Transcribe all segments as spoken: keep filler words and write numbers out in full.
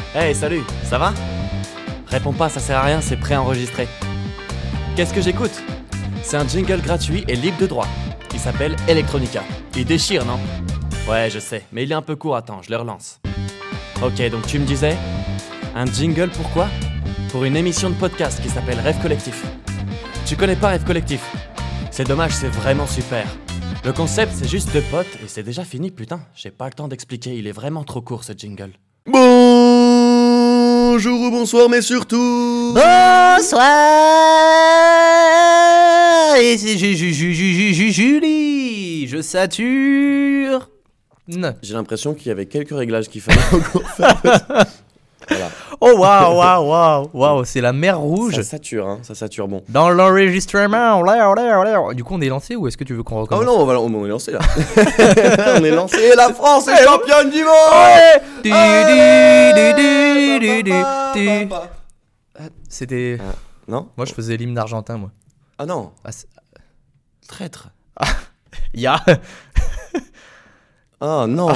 Hey, salut, ça va? Réponds pas, ça sert à rien, c'est préenregistré. Qu'est-ce que j'écoute? C'est un jingle gratuit et libre de droit. Il s'appelle Electronica. Il déchire, non? Ouais, je sais, mais il est un peu court, attends, je le relance. Ok, donc tu me disais? Un jingle pourquoi? Pour une émission de podcast qui s'appelle Rêve Collectif. Tu connais pas Rêve Collectif? C'est dommage, c'est vraiment super. Le concept, c'est juste deux potes et c'est déjà fini, putain. J'ai pas le temps d'expliquer, il est vraiment trop court ce jingle. Bonjour ou bonsoir, mais surtout... Bonsoir. Et c'est Ju- Ju- Ju- Ju- Ju- Ju- Julie. Je sature. Non. J'ai l'impression qu'il y avait quelques réglages qu'il fallait encore faire. Voilà. Oh waouh, waouh, waouh, waouh, c'est la mer rouge. Ça sature, hein, ça sature bon. Dans l'enregistrement. Du coup, on est lancé ou est-ce que tu veux qu'on recommence? Oh non, on, va, on est lancé là. On est lancé et la France est championne du monde. Ouais. Du- du- du- du- du- du- C'était. Ah, non? Moi, je faisais l'hymne argentin, moi. Ah non. Ah, c'est- Traître. Ya. Ah non.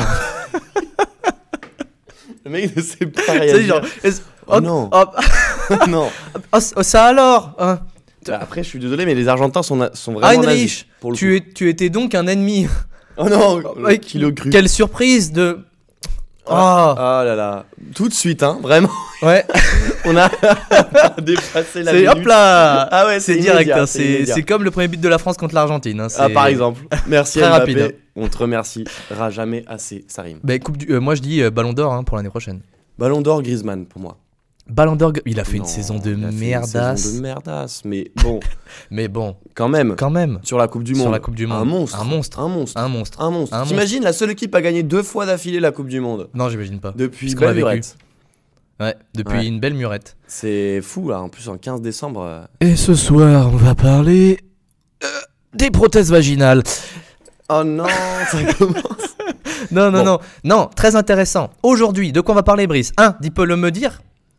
Le mec ne sait pas Tu sais, réagir. genre. est-ce- Oh hop, non. hop. Non. Oh, c- oh, ça alors hein. Bah, après, je suis désolé, mais les Argentins sont, na- sont vraiment nazis. Heinrich, Pour le tu, coup. es, tu étais donc un ennemi. Oh non. Ouais, Qui l'a cru? Quelle surprise de. Oh. Ah là là. Tout de suite, hein. Vraiment. Ouais. On a dépassé la C'est minute. hop là. Ah ouais, C'est c'est direct. immédiat, hein, c'est C'est immédiat. c'est comme le premier but de la France contre l'Argentine. hein, Ah c'est- par exemple. Merci Très Mbappé. rapide, hein. On te remerciera jamais assez, ça rime. Bah, coupe du, euh, moi je dis euh, Ballon d'Or hein, pour l'année prochaine. Ballon d'or Griezmann pour moi. Ballon d'Or, il a fait Non, une saison de il a fait une merdasse. saison de merdasse, mais bon, Mais bon, quand même. quand même. Sur la Coupe du Monde. Sur la Coupe du Monde. Un monstre. Un monstre. Un monstre. Un monstre. Un monstre. Un T'imagines la seule équipe à gagner deux fois d'affilée la Coupe du Monde Non, j'imagine pas. depuis Puisqu'on l'a belle vécu. lurette. Ouais, depuis Ouais. une belle murette. C'est fou là. En plus en quinze décembre. euh, Et ce soir, on va parler euh, des prothèses vaginales. Oh non, ça commence. Non, non, Bon. non. Non, très intéressant. Aujourd'hui, de quoi on va parler, Brice? Un, dis peux le me dire?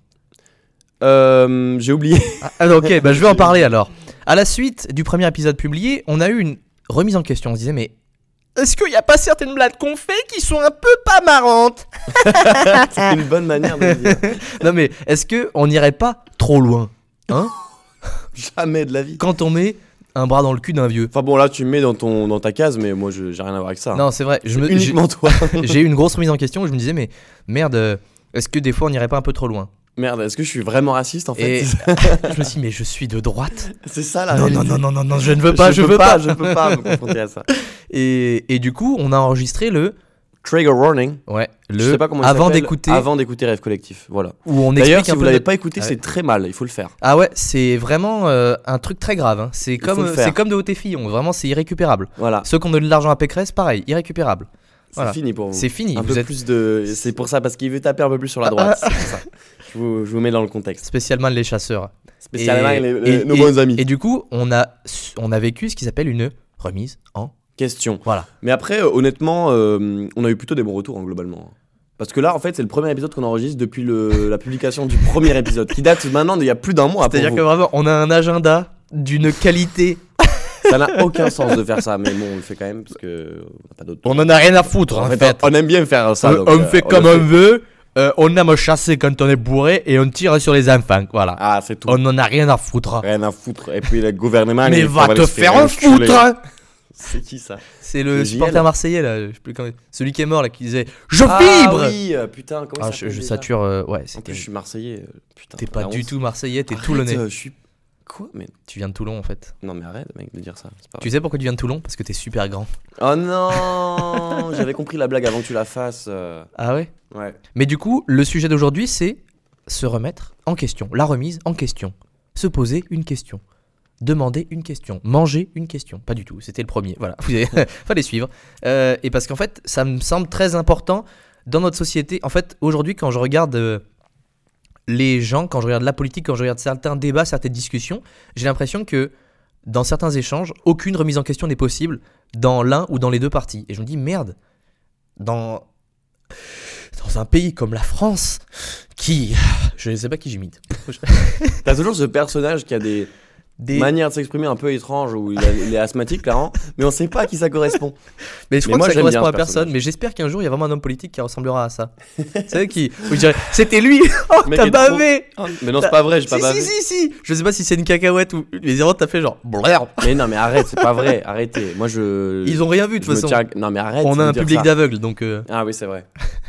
Euh, J'ai oublié. Ah, ah, ok, bah, je vais en parler alors. À la suite du premier épisode publié, on a eu une remise en question. On se disait, mais est-ce qu'il n'y a pas certaines blagues qu'on fait qui sont un peu pas marrantes? C'est une bonne manière de le dire. Non, mais est-ce qu'on n'irait pas trop loin, hein, Jamais de la vie. quand on met un bras dans le cul d'un vieux? Enfin bon là tu me mets dans ton dans ta case, mais moi je j'ai rien à voir avec ça. Non, c'est vrai. Je me, j'ai, Uniquement toi. j'ai eu une grosse remise en question où je me disais, mais merde, euh, est-ce que des fois on n'irait pas un peu trop loin? Merde, est-ce que je suis vraiment raciste en fait? Et je me suis dit, mais je suis de droite. C'est ça la Non, réalité. non, non, non, non, non, je ne veux pas, je, peux veux pas. je peux pas me confronter à ça. Et, et du coup, on a enregistré le. Trigger warning. Ouais, Je le. sais pas comment il avant s'appelle. d'écouter. Avant d'écouter Rêve Collectif. Voilà. Où on D'ailleurs, explique si un vous peu l'avez notre- pas écouté, Ah c'est ouais. très mal. Il faut le faire. Ah ouais, c'est vraiment euh, un truc très grave. hein. C'est faut comme, le faire. c'est comme de haute fillon. Vraiment, c'est irrécupérable. Voilà. Ceux qui ont donné de l'argent à Pécresse, pareil, irrécupérable. C'est Voilà. fini pour vous. C'est fini. Un Vous peu êtes plus de. C'est pour ça parce qu'il veut taper un peu plus sur la droite. C'est pour ça. Je vous, je vous mets dans le contexte. spécialement les chasseurs. Spécialement Et- les- les- et- nos et- bons amis. Et du coup, on a, on a vécu ce qui s'appelle une remise en. Question. Voilà. Mais après, euh, honnêtement, euh, on a eu plutôt des bons retours hein, globalement. Parce que là, en fait, c'est le premier épisode qu'on enregistre depuis le, la publication du premier épisode, qui date maintenant d'il y a plus d'un mois. pour C'est-à-dire vous. que vraiment, on a un agenda d'une qualité. Ça n'a aucun sens de faire ça, mais bon, on le fait quand même parce que on n'a pas d'autre. On en a rien à foutre, en, En fait, fait. on aime bien faire ça. On, donc, on euh, fait on comme le on veut. euh, on aime chasser quand on est bourré et on tire sur les enfants. Voilà. Ah, c'est tout. On en a rien à foutre. Rien à foutre. Et puis le gouvernement. Mais il va va te le faire en enculer. foutre. C'est qui ça? C'est le Le supporter J L. marseillais là, je sais plus comment. Celui qui est mort là qui disait je Ah vibre. oui, euh, putain, comment Ah, ça je, s'appelle je déjà sature. euh, ouais, En c'était. plus, je suis marseillais. euh, Putain. T'es pas la du honte. tout marseillais, t'es Arrête, toulonnais. euh, Je suis. Quoi? Mais Tu viens de Toulon en fait. non, mais arrête, mec, de dire ça. C'est pas Tu sais pourquoi tu viens de Toulon? Parce que t'es super grand. Oh non. J'avais compris la blague avant que tu la fasses. euh, Ah ouais. Ouais. Mais du coup, le sujet d'aujourd'hui, c'est se remettre en question. La remise en question. Se poser une question. Demander une question. Manger une question. Pas du tout, c'était le premier. Voilà, vous avez- fallait suivre. Euh, et parce qu'en fait, ça me semble très important dans notre société. En fait, aujourd'hui, quand je regarde euh, les gens, quand je regarde la politique, quand je regarde certains débats, certaines discussions, j'ai l'impression que dans certains échanges, aucune remise en question n'est possible dans l'un ou dans les deux parties. Et je me dis, merde, dans... dans un pays comme la France, qui... Je ne sais pas qui j'imite. T'as toujours ce personnage qui a des des... manière de s'exprimer un peu étrange où il, a- il est asthmatique, clairement, mais on sait pas à qui ça correspond. Mais je Mais crois moi, que ça j'aime correspond bien à ce personne. personnage. Mais j'espère qu'un jour il y a vraiment un homme politique qui ressemblera à ça. C'est vrai qui. Où je dirais, c'était lui. Oh, Le mec t'as est trop- bavé. Mais non, c'est pas vrai, j'ai pas Si, bavé. si, si, si. Je sais pas si c'est une cacahuète ou. Mais vraiment, t'as fait genre. Blurr. Mais non, mais arrête, c'est pas vrai, arrêtez. Moi, je. Ils ont rien vu de je toute me façon. tiens à- Non, mais arrête. On de a me un dire public ça. d'aveugles donc. euh, Ah oui, c'est vrai.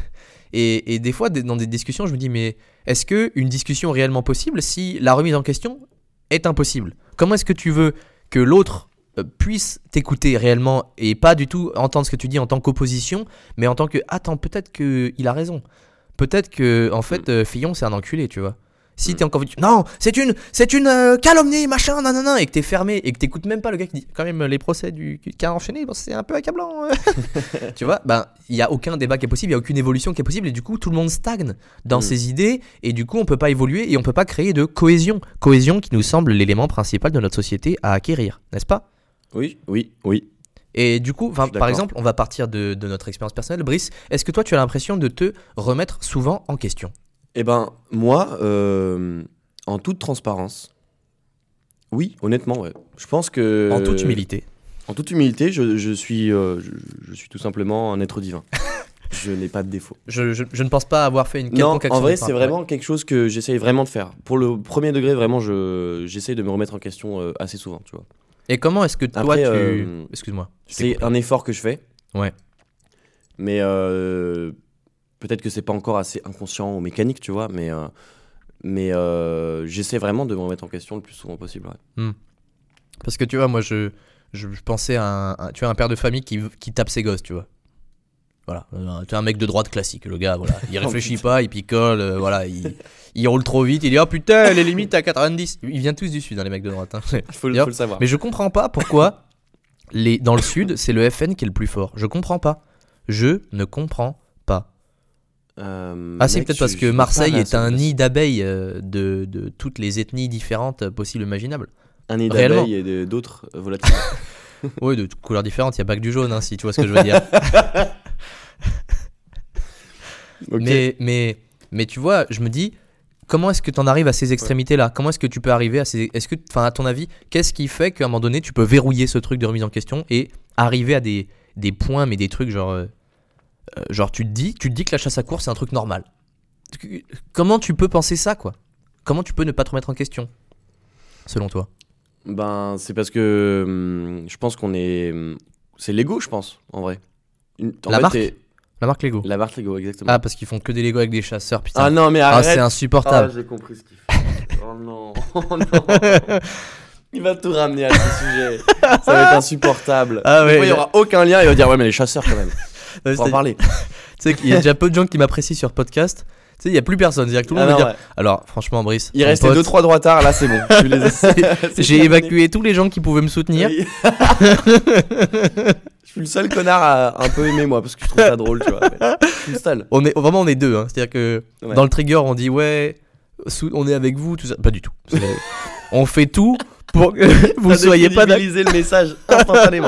Et, et des fois, des- dans des discussions, je me dis, mais est-ce qu'une discussion est réellement possible si la remise en question est impossible ? Comment est-ce que tu veux que l'autre euh, puisse t'écouter réellement et pas du tout entendre ce que tu dis en tant qu'opposition, mais en tant que, attends, peut-être qu'il a raison. Peut-être que, en fait, euh, Fillon, c'est un enculé, tu vois. Si Mm. t'es encore non, c'est une, c'est une euh, calomnie, machin, nanana, et que t'es fermé et que t'écoutes même pas le gars qui dit quand même les procès du qui a enchaîné, bon, c'est un peu accablant. euh. Tu vois, ben il y a aucun débat qui est possible, il y a aucune évolution qui est possible et du coup tout le monde stagne dans Mm. ses idées et du coup on peut pas évoluer et on peut pas créer de cohésion, cohésion qui nous semble l'élément principal de notre société à acquérir, n'est-ce pas ? Oui, oui, oui. Et du coup, 'fin, Je suis par d'accord. exemple, on va partir de, de notre expérience personnelle. Brice, est-ce que toi tu as l'impression de te remettre souvent en question ? Eh ben, moi, euh, en toute transparence, oui, honnêtement, ouais. Je pense que. En toute humilité. En toute humilité, je, je suis, euh, je, je suis tout simplement un être divin. Je n'ai pas de défaut. Je, je- je ne pense pas avoir fait une Non, quelconque action. en vrai, de part. c'est vraiment quelque chose que j'essaye vraiment de faire. Pour le premier degré, vraiment, je, j'essaye de me remettre en question euh, assez souvent, tu vois. Et comment est-ce que toi Après, tu... euh, Excuse-moi. je t'ai C'est coupé. un effort que je fais. Ouais. Mais euh, peut-être que c'est pas encore assez inconscient ou mécanique, tu vois. Mais, euh, mais euh, j'essaie vraiment de me remettre en question le plus souvent possible. Ouais. Parce que tu vois, moi je, je, je pensais à un, un- tu vois, un père de famille qui, qui tape ses gosses, tu vois. Voilà, Euh, tu es un mec de droite classique, le gars, voilà. Il réfléchit pas, il picole, euh, voilà, il, il roule trop vite, il dit oh putain, les limites à quatre-vingt-dix. Ils viennent tous du sud, hein, les mecs de droite. Hein. Faut, le- D'ailleurs, faut le savoir. Mais je comprends pas pourquoi les, dans le sud, c'est le F N qui est le plus fort. Je comprends pas. Je ne comprends pas. Euh, Ah, c'est mec, peut-être je- parce je que suis Marseille pas là, est ça un me nid passe. d'abeilles euh, de, de toutes les ethnies différentes euh, possibles et imaginables. Un nid Réellement. d'abeilles et de- d'autres euh, volatiles. Oui, de toutes couleurs différentes, il n'y a pas que du jaune, hein, si tu vois ce que je veux dire. Ok. mais, mais, mais tu vois, je me dis, comment est-ce que tu en arrives à ces extrémités-là ? Comment est-ce que tu peux arriver à ces... Est-ce que, enfin, à ton avis, qu'est-ce qui fait qu'à un moment donné, tu peux verrouiller ce truc de remise en question et arriver à des, des points, mais des trucs genre... euh, euh, genre, tu te dis, tu te dis que la chasse à courre, c'est un truc normal. Comment tu peux penser ça, quoi ? Comment tu peux ne pas te remettre en question, selon toi ? Ben, c'est parce que hum, je pense qu'on est. hum, C'est Lego, je pense, en vrai. Une- en La fait, marque t'es- La marque Lego. La marque Lego, exactement. Ah, parce qu'ils font que des Lego avec des chasseurs, putain. Ah non, mais Ah, arrête. c'est Ah, insupportable. j'ai compris ce qu'il fait. Oh non. Oh non. Il va tout ramener à ce sujet. Ça va être insupportable. Ah ouais, Des fois, il n'y il aura aucun lien. Il va dire ouais, mais les chasseurs quand même. Ouais, Faut en c'est- parler. Tu sais qu'il y a déjà peu de gens qui m'apprécient sur podcast. Tu sais, il y a plus personne. C'est-à-dire que tout le Ah monde non, veut dire. ouais. Alors, franchement, Brice, Il ton restait pote, deux trois droitards. Là, c'est bon. Tu les as- c'est j'ai terminé. évacué tous les gens qui pouvaient me soutenir. Oui. Je suis le seul connard à un peu aimer moi parce que je trouve ça drôle, tu vois. Je suis le seul. On est vraiment, on est deux. Hein. C'est-à-dire que Ouais. dans le trigger, on dit ouais, sou- on est avec vous, tout ça. Pas du tout. C'est- on fait tout pour que vous ne T'as soyez pas d'accord. décrédibilisé le message instantanément.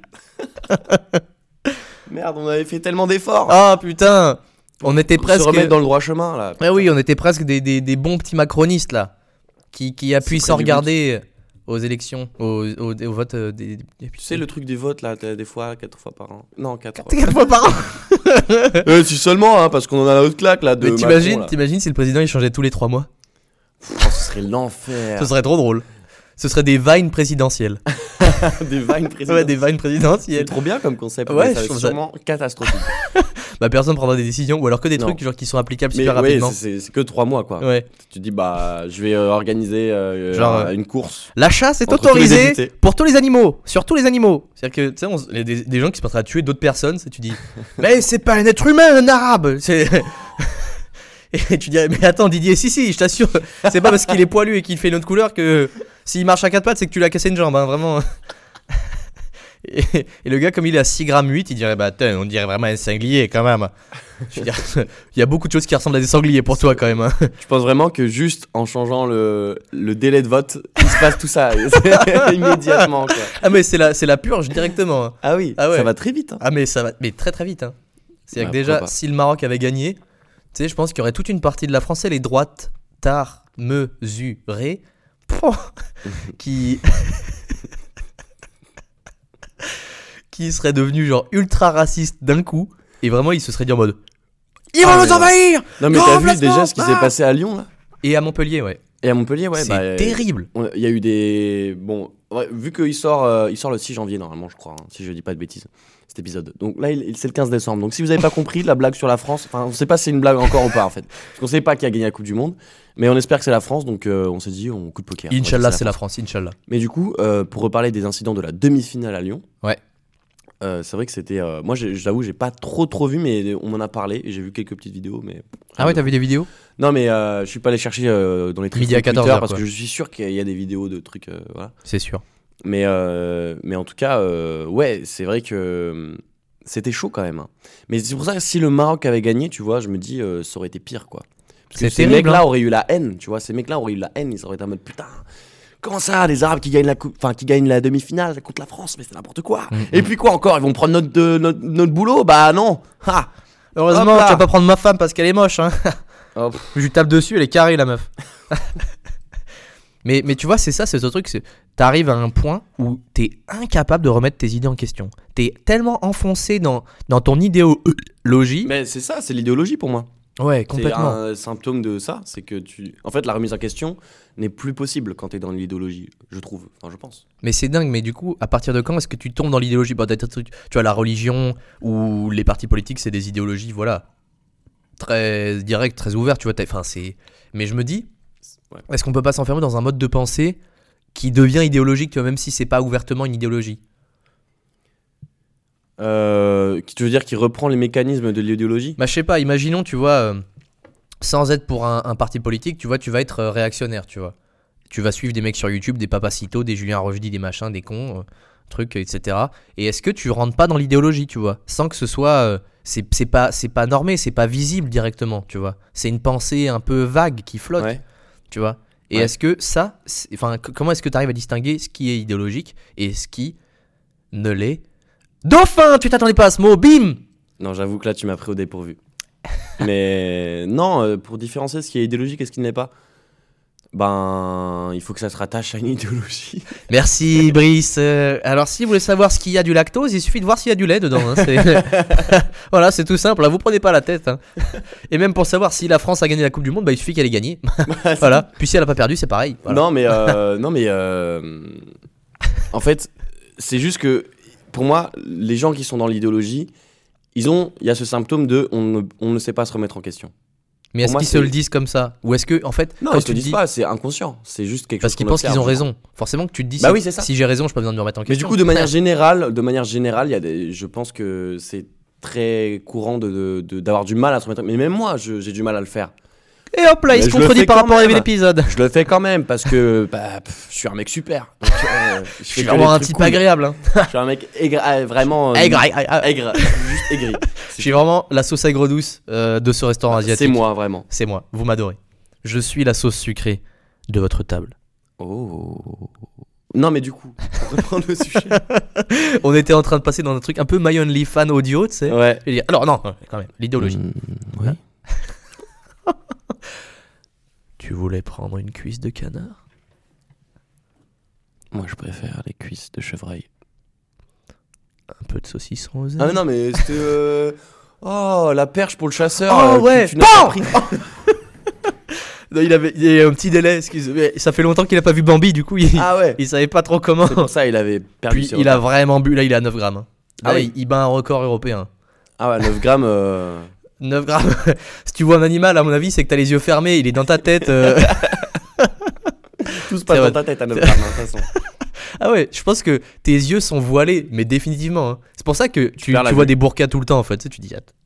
Merde, on avait fait tellement d'efforts. Ah putain, on était Pour presque. se remettre dans le droit chemin là. Ah oui, on était presque des, des, des bons petits macronistes là, qui, qui appuient C'est sans près du regarder aux élections, aux, aux, aux votes euh, des, des Tu sais le truc des votes là, t'as des fois quatre fois par an. Non, quatre. quatre fois par an. Euh, si seulement hein, parce qu'on en a notre claque là de Mais t'imagines, Macron, là. t'imagines si le président il changeait tous les trois mois? Oh, ce serait l'enfer. Ce serait trop drôle. Ce serait des vines présidentielles. Des vines présidentielles. Ouais, des vines C'est présidentielles. trop bien comme concept. Ouais, mais ça je va trouve être ça- sûrement catastrophique. Bah personne prendra des décisions ou alors que des Non. trucs genre qui sont applicables Mais super ouais, rapidement. c'est- c'est c'est que trois mois quoi. Ouais. Tu dis bah je vais euh, organiser euh, Genre, euh, euh, une course. La chasse est Entre tous les autorisée invités. pour tous les animaux, sur tous les animaux. C'est-à-dire que tu sais, on s- il y a des, des gens qui se mettraient à tuer d'autres personnes, c'est- tu dis mais c'est pas un être humain, un arabe. C'est et tu dirais mais attends Didier, si si, je t'assure, c'est pas parce qu'il est poilu et qu'il fait une autre couleur que s'il marche à quatre pattes, c'est que tu lui as cassé une jambe, hein, vraiment. Et, et le gars, comme il est à six grammes huit, il dirait bah attends, on dirait vraiment un sanglier quand même. Je veux dire, il y a beaucoup de choses qui ressemblent à des sangliers pour toi quand même. Hein. Je pense vraiment que juste en changeant le, le délai de vote, il se passe tout ça immédiatement quoi. Ah mais c'est la, c'est la purge directement. Hein. Ah oui, Ah ouais. ça va très vite. Hein. Ah mais ça va, mais très très vite. Hein. C'est-à-dire Ouais, que déjà, pourquoi pas. si le Maroc avait gagné, tu sais, je pense qu'il y aurait toute une partie de la France et les droites tard mesurées qui qui serait devenu genre ultra raciste d'un coup et vraiment il se serait dit en mode ils vont Ah, nous mais- envahir. Non, mais Grand t'as vu placement, déjà ce qui s'est ah passé à Lyon là? Et à Montpellier, ouais. Et à Montpellier, ouais. c'est bah, terrible. on- Il y a eu des. Bon, ouais, vu qu'il sort, euh, il sort le six janvier normalement, je crois, hein, si je dis pas de bêtises, cet épisode. Donc là, il- c'est le quinze décembre. Donc si vous avez pas compris la blague sur la France, enfin, on sait pas si c'est une blague encore ou pas en fait. Parce qu'on sait pas qui a gagné la Coupe du Monde, mais on espère que c'est la France, donc euh, on s'est dit, on coup de poker. On va dire Inch'Allah, que c'est la France, Inch'Allah. Mais du coup, euh, pour reparler des incidents de la demi-finale à Lyon. Ouais. euh, c'est vrai que c'était. euh, moi, j'ai- j'avoue, j'ai pas trop trop vu, mais on m'en a parlé. Et j'ai vu quelques petites vidéos, mais. Ah ouais, t'as vu des vidéos? Non, mais euh, je suis pas allé chercher euh, dans les Midi à tréfonds de quatorze Twitter heures, parce quoi. que je suis sûr qu'il y a des vidéos de trucs. euh, voilà. C'est sûr. Mais, euh, mais en tout cas, euh, ouais, c'est vrai que euh, c'était chaud quand même. hein. Mais c'est pour ça que si le Maroc avait gagné, tu vois, je me dis, euh, ça aurait été pire, quoi. Parce que C'est ces terrible, mecs-là hein. auraient eu la haine, tu vois. Ces mecs-là auraient eu la haine, ils auraient été en mode putain. Comment ça, les Arabes qui gagnent la coupe, enfin qui gagnent la demi-finale contre la France, mais c'est n'importe quoi. Mm, Et puis quoi encore, ils vont prendre notre, de- notre, notre boulot? Bah non. Ha. Heureusement, Hop là. tu vas pas prendre ma femme parce qu'elle est moche. Hein. Oh, pff, Je lui tape dessus, elle est carrée, la meuf. mais, mais tu vois, c'est ça, c'est ce truc. c'est- T'arrives à un point où t'es incapable de remettre tes idées en question. T'es tellement enfoncé dans, dans ton idéologie. Mais c'est ça, c'est l'idéologie pour moi. Ouais, C'est complètement. un symptôme de ça, c'est que tu. En fait, la remise en question n'est plus possible quand t'es dans l'idéologie, je trouve. Enfin, je pense. Mais c'est dingue, mais du coup, à partir de quand est-ce que tu tombes dans l'idéologie? Bon, t'as des trucs, tu vois, la religion ou les partis politiques, c'est des idéologies, voilà, très directes, très ouvertes, tu vois. t'as- Enfin, c'est. Mais je me dis, Ouais. est-ce qu'on peut pas s'enfermer dans un mode de pensée qui devient idéologique, tu vois, même si c'est pas ouvertement une idéologie? Euh, qui- tu veux dire qu'il reprend les mécanismes de l'idéologie? Bah, je sais pas, imaginons, tu vois, euh, sans être pour un, un parti politique, tu vois, tu vas être euh, réactionnaire, tu vois. Tu vas suivre des mecs sur YouTube, des Papacito, des Julien Rochdy, des machins, des cons, euh, trucs, et cetera. Et est-ce que tu rentres pas dans l'idéologie, tu vois, sans que ce soit. euh, c'est c'est pas, c'est pas normé, c'est pas visible directement, tu vois. C'est une pensée un peu vague qui flotte, Ouais. tu vois. Et Ouais. est-ce que ça. c'est- Enfin, c- comment est-ce que tu arrives à distinguer ce qui est idéologique et ce qui ne l'est? Dauphin, tu t'attendais pas à ce mot, bim! Non, j'avoue que là, tu m'as pris au dépourvu. Mais non, euh, pour différencier ce qui est idéologique et ce qui ne l'est pas, ben, il faut que ça se rattache à une idéologie. Merci Brice. Euh, alors si vous voulez savoir ce qu'il y a du lactose, il suffit de voir s'il y a du lait dedans. hein, c'est- voilà, c'est tout simple. Là, vous prenez pas la tête. hein. Et même pour savoir si la France a gagné la Coupe du Monde, bah, il suffit qu'elle ait gagné. voilà. Puis si elle a pas perdu, c'est pareil. Voilà. Non, mais euh, non, mais euh, en fait, c'est juste que pour moi, les gens qui sont dans l'idéologie, ils ont, il y a ce symptôme de, on ne, on ne sait pas se remettre en question. Mais est-ce moi, qu'ils se c'est- le disent comme ça? Ou est-ce que, en fait, Non, quand ils se tu le le disent dis, pas, c'est inconscient. C'est juste quelque parce chose qu'ils qu'on pensent qu'ils ont observe. raison. Forcément que tu te dis, Bah si- oui, c'est ça. si j'ai raison, je pas besoin de me remettre en Mais question. du coup, de manière générale, de manière générale, il y a des, je pense que c'est très courant de, de- de- d'avoir du mal à se remettre. Mais même moi, je- j'ai du mal à le faire. Et hop là, il Mais se je le contredit fais par quand rapport à même. l'épisode. Je le fais quand même parce que bah, pff, je suis un mec super. Donc, euh, je Je fais suis que vraiment des un trucs type cool. agréable. hein. Je suis un mec aigre, ah, vraiment. euh, Aigre, aigre, aigre. aigre, juste aigri. Je suis vraiment la sauce aigre douce euh, de ce restaurant asiatique. C'est moi, vraiment. C'est moi, vous m'adorez. Je suis la sauce sucrée de votre table. Oh. Non, mais du coup, pour reprendre le sujet. On était en train de passer dans un truc un peu My Only Fan audio, tu sais. Ouais. Et dire- Alors non, quand même, l'idéologie. Mm, oui. Tu voulais prendre une cuisse de canard? Moi, je préfère les cuisses de chevreuil. Un peu de saucisson aux Ah, mais ailes? non, mais c'était. euh, Oh, la perche pour le chasseur. Oh, euh, que ouais. tu n'as Pan pas pris. Non, il avait il y a eu un petit délai, excuse. mais Ça fait longtemps qu'il a pas vu Bambi, du coup il, Ah ouais. il savait pas trop comment. C'est pour ça il avait perdu. Puis ses il a repères. vraiment bu, là il est à neuf grammes. hein. Ah Là, oui. il, il bat un record européen. Ah ouais, neuf grammes. euh, neuf grammes. Si tu vois un animal, à mon avis, c'est que t'as les yeux fermés, il est dans ta tête. euh. Tout se passe C'est dans vrai. ta tête à neuf grammes, hein, de toute façon. Ah ouais, je pense que tes yeux sont voilés, mais définitivement. hein. C'est pour ça que tu, perds la tu vois vue. des burkas tout le temps en fait. Tu sais, tu dis. Attends.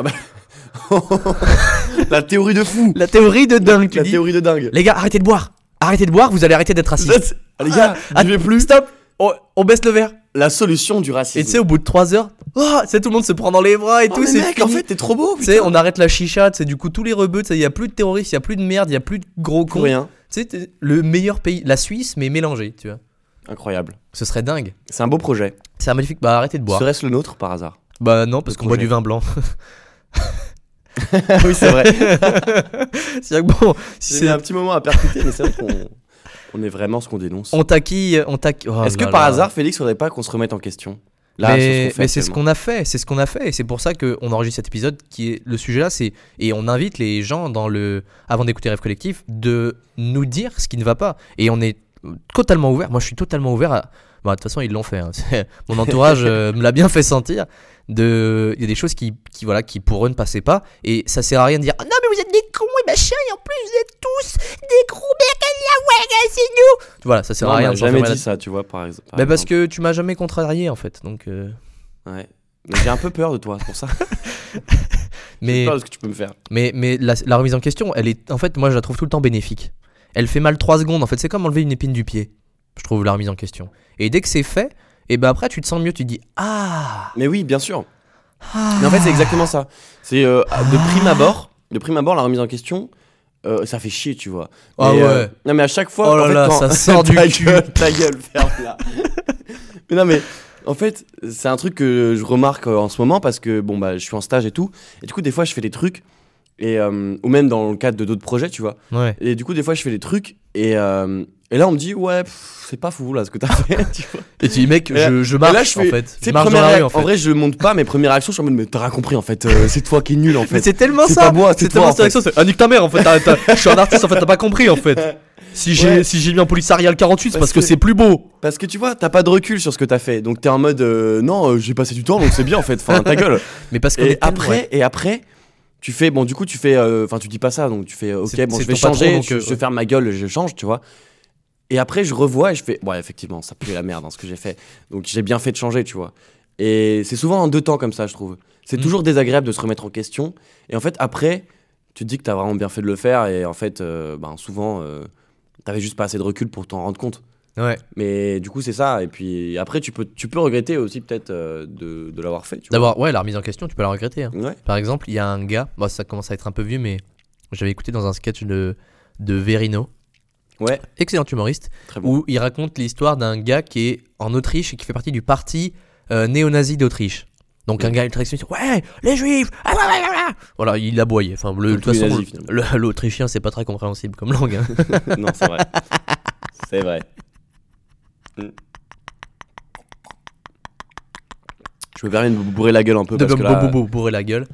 La théorie de fou. La théorie de dingue, tu La dis. théorie de dingue. Les gars, arrêtez de boire. Arrêtez de boire, vous allez arrêter d'être raciste. Ah, les gars, Ah, buvez plus. Stop. On, on baisse le verre. La solution du racisme. Et tu sais, au bout de trois heures, oh, tu sais, tout le monde se prend dans les bras et Oh, tout. mais C'est mec, fini. en fait, t'es trop beau. Tu sais, putain. on arrête la chicha, tu sais, du coup, tous les rebeux, tu sais, il y a plus de terroristes, il y a plus de merde, il y a plus de gros Pour cons. rien. Tu sais, t'es le meilleur pays, la Suisse, mais mélangé, tu vois. Incroyable. Ce serait dingue. C'est un beau projet. C'est un magnifique. Bah, arrêtez de boire. Serait-ce le nôtre par hasard? Bah, non, parce Le qu'on boit projet. du vin blanc. Oui, c'est vrai. C'est-à-dire que bon, si C'est c'est un petit moment à percuter, mais c'est vrai qu'on On est vraiment ce qu'on dénonce. On taquille, on taquille. Oh Est-ce que là par là. hasard, Félix, faudrait pas qu'on se remette en question Là, mais, sur ce qu'on fait mais c'est ce actuellement. qu'on a fait, c'est ce qu'on a fait, et c'est pour ça qu'on enregistre cet épisode qui est le sujet là, c'est et on invite les gens dans le avant d'écouter Rêve Collectif de nous dire ce qui ne va pas, et on est totalement ouvert. Moi, je suis totalement ouvert à. Bah, de toute façon, ils l'ont fait. Hein. Mon entourage euh, me l'a bien fait sentir. De, il y a des choses qui, qui voilà, qui pour eux ne passaient pas, et ça sert à rien de dire ah non mais vous êtes des cons et machin, et en plus vous êtes tous des gros merdes, ouais, c'est nous. Voilà, ça sert Non, à rien. on de m'a jamais s'enfermer dit ça, tu vois, par exemple. Bah parce que tu m'as jamais contrarié en fait, donc. Euh... Ouais. Mais j'ai un peu peur de toi, c'est pour ça. Mais J'ai peur de ce que tu peux me faire. mais mais la, la remise en question, elle est en fait moi je la trouve tout le temps bénéfique. Elle fait mal trois secondes en fait, c'est comme enlever une épine du pied. Je trouve la remise en question. Et dès que c'est fait, et ben après tu te sens mieux, tu te dis ah. Mais oui, bien sûr. ah. Mais en fait, c'est exactement ça. C'est euh, de prime abord, de prime abord, la remise en question, euh, ça fait chier, tu vois. Ah Mais, ouais. euh, non, mais à chaque fois, Oh là en fait, là, quand... ça sort du ta cul. gueule, ta gueule, ferme-la. Mais non, mais en fait, c'est un truc que je remarque euh, en ce moment parce que bon bah, je suis en stage et tout, et du coup, des fois, je fais des trucs. Et, euh, ou même dans le cadre de d'autres projets, tu vois. Ouais. Et du coup, des fois, je fais des trucs. Et, euh, et là, on me dit, ouais, pff, c'est pas fou, là, ce que t'as fait. Tu vois. Et tu dis mec, Et là- je, je et marche là, je fais, en fait. tu Je sais, marche dans première la réac- rue en fait. en vrai, je monte pas mes premières réactions. Je suis en mode, mais t'as rien compris, en fait. euh, c'est toi qui es nul, en Mais fait. c'est tellement c'est ça. pas moi, c'est toi, tellement en cette fait. réaction, c'est ah nique ta mère en fait. t'as- t'as- Je suis un artiste en fait, t'as pas compris en fait. Si j'ai Ouais. si j'ai mis en polissarial quarante-huit, c'est Parce parce que que- c'est plus beau. Parce que tu vois, t'as pas de recul sur ce que t'as fait. Donc t'es en mode, euh, non, euh, j'ai passé du temps, donc c'est bien, en fait. Enfin, ta gueule. Mais parce qu'on Et est tellement- après, ouais. et après, tu fais, bon, du coup, tu fais, enfin, tu dis pas ça, donc tu fais, ok, C'est- bon, c'est je vais ton patron, changer, donc, je, euh, je vais ouais. faire ma gueule, je change, tu vois. Et après, je revois et je fais, ouais, effectivement, ça pue la merde, hein, ce que j'ai fait. Donc j'ai bien fait de changer, tu vois. Et c'est souvent en deux temps comme ça, je trouve. C'est Mm. toujours désagréable de se remettre en question. Et en fait, après, tu te dis que t'as vraiment bien fait de le faire. Et en fait, euh, ben, souvent, euh, t'avais juste pas assez de recul pour t'en rendre compte. Ouais. Mais du coup, c'est ça. Et puis après, tu peux, tu peux regretter aussi peut-être euh, de, de l'avoir fait. Tu vois. D'abord, ouais, la remise en question, tu peux la regretter. Hein. Ouais. Par exemple, il y a un gars, bon, ça commence à être un peu vieux, mais j'avais écouté dans un sketch de, de Verino, Ouais, excellent humoriste, très bon. où il raconte l'histoire d'un gars qui est en Autriche et qui fait partie du parti euh, néo-nazi d'Autriche. Donc un gars ultra extrémiste, ouais, les juifs, ah, ouais, ouais, ouais, ouais. Voilà, il aboyait. Enfin, le, de Comme toute tous les façon, nazis, finalement. le- l'autrichien, c'est pas très compréhensible comme langue. Hein. Non, c'est vrai. C'est vrai. Mm. Je me permets de vous bourrer la gueule un peu de parce que bou- là... bou- bou- bourrer la gueule.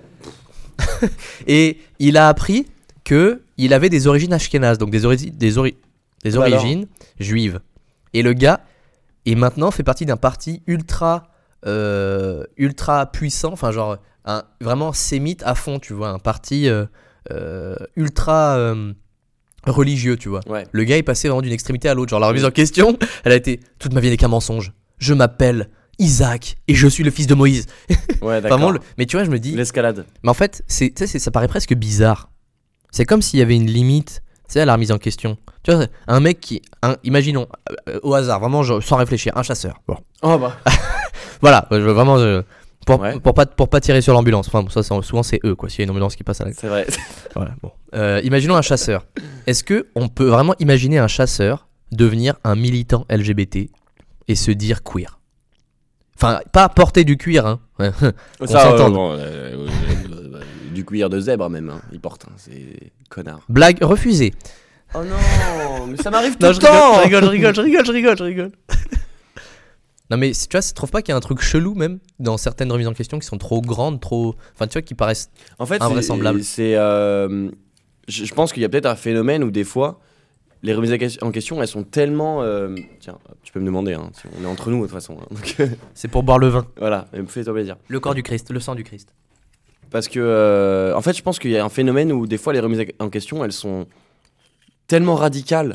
Et il a appris que il avait des origines ashkénazes, donc des, ori- des, ori- des Bah alors. origines juives. Et le gars est maintenant fait partie d'un parti ultra euh, ultra puissant, enfin genre un, vraiment sémite à fond, tu vois, un parti euh, euh, ultra euh, religieux, tu vois. Ouais. Le gars est passé vraiment d'une extrémité à l'autre, genre la remise en question, elle a été toute ma vie n'est qu'un mensonge. Je m'appelle Isaac et je suis le fils de Moïse. Ouais, d'accord. Vraiment, le- mais tu vois, je me dis, L'escalade. mais en fait, c'est, tu sais, c'est- ça paraît presque bizarre. C'est comme s'il y avait une limite, tu sais, à la remise en question. Tu vois, un mec qui, un- imaginons, euh, au hasard, vraiment, genre, sans réfléchir, un chasseur. Bon. Oh bah. Voilà, je veux vraiment, euh, pour, Ouais. pour, pas, pour pas tirer sur l'ambulance. Enfin, ça, c'est- souvent, c'est eux, quoi, s'il y a une ambulance qui passe à la. C'est vrai. Voilà, bon. Euh, imaginons un chasseur. Est-ce que on peut vraiment imaginer un chasseur devenir un militant L G B T et se dire queer? Enfin, pas porter du cuir, hein. On Ça, s'entende. bon, euh, euh, euh, du cuir de zèbre même, hein. Il porte, hein. C'est connard. Blague refusée. Oh non, mais ça m'arrive tout Non, le je temps. rigole, je rigole, je rigole, je rigole, je rigole, je rigole. Non mais tu vois, tu trouves pas qu'il y a un truc chelou même dans certaines remises en question qui sont trop grandes, trop, enfin tu vois, qui paraissent. En fait, Invraisemblable. c'est, c'est, euh, je, je pense qu'il y a peut-être un phénomène où des fois, les remises en question, elles sont tellement. euh, Tiens, tu peux me demander, hein, si on est entre nous de toute façon. hein. Donc, C'est pour boire le vin. voilà, fais-toi plaisir. Le corps du Christ, le sang du Christ. Parce que, euh, en fait, je pense qu'il y a un phénomène où des fois les remises en question, elles sont tellement radicales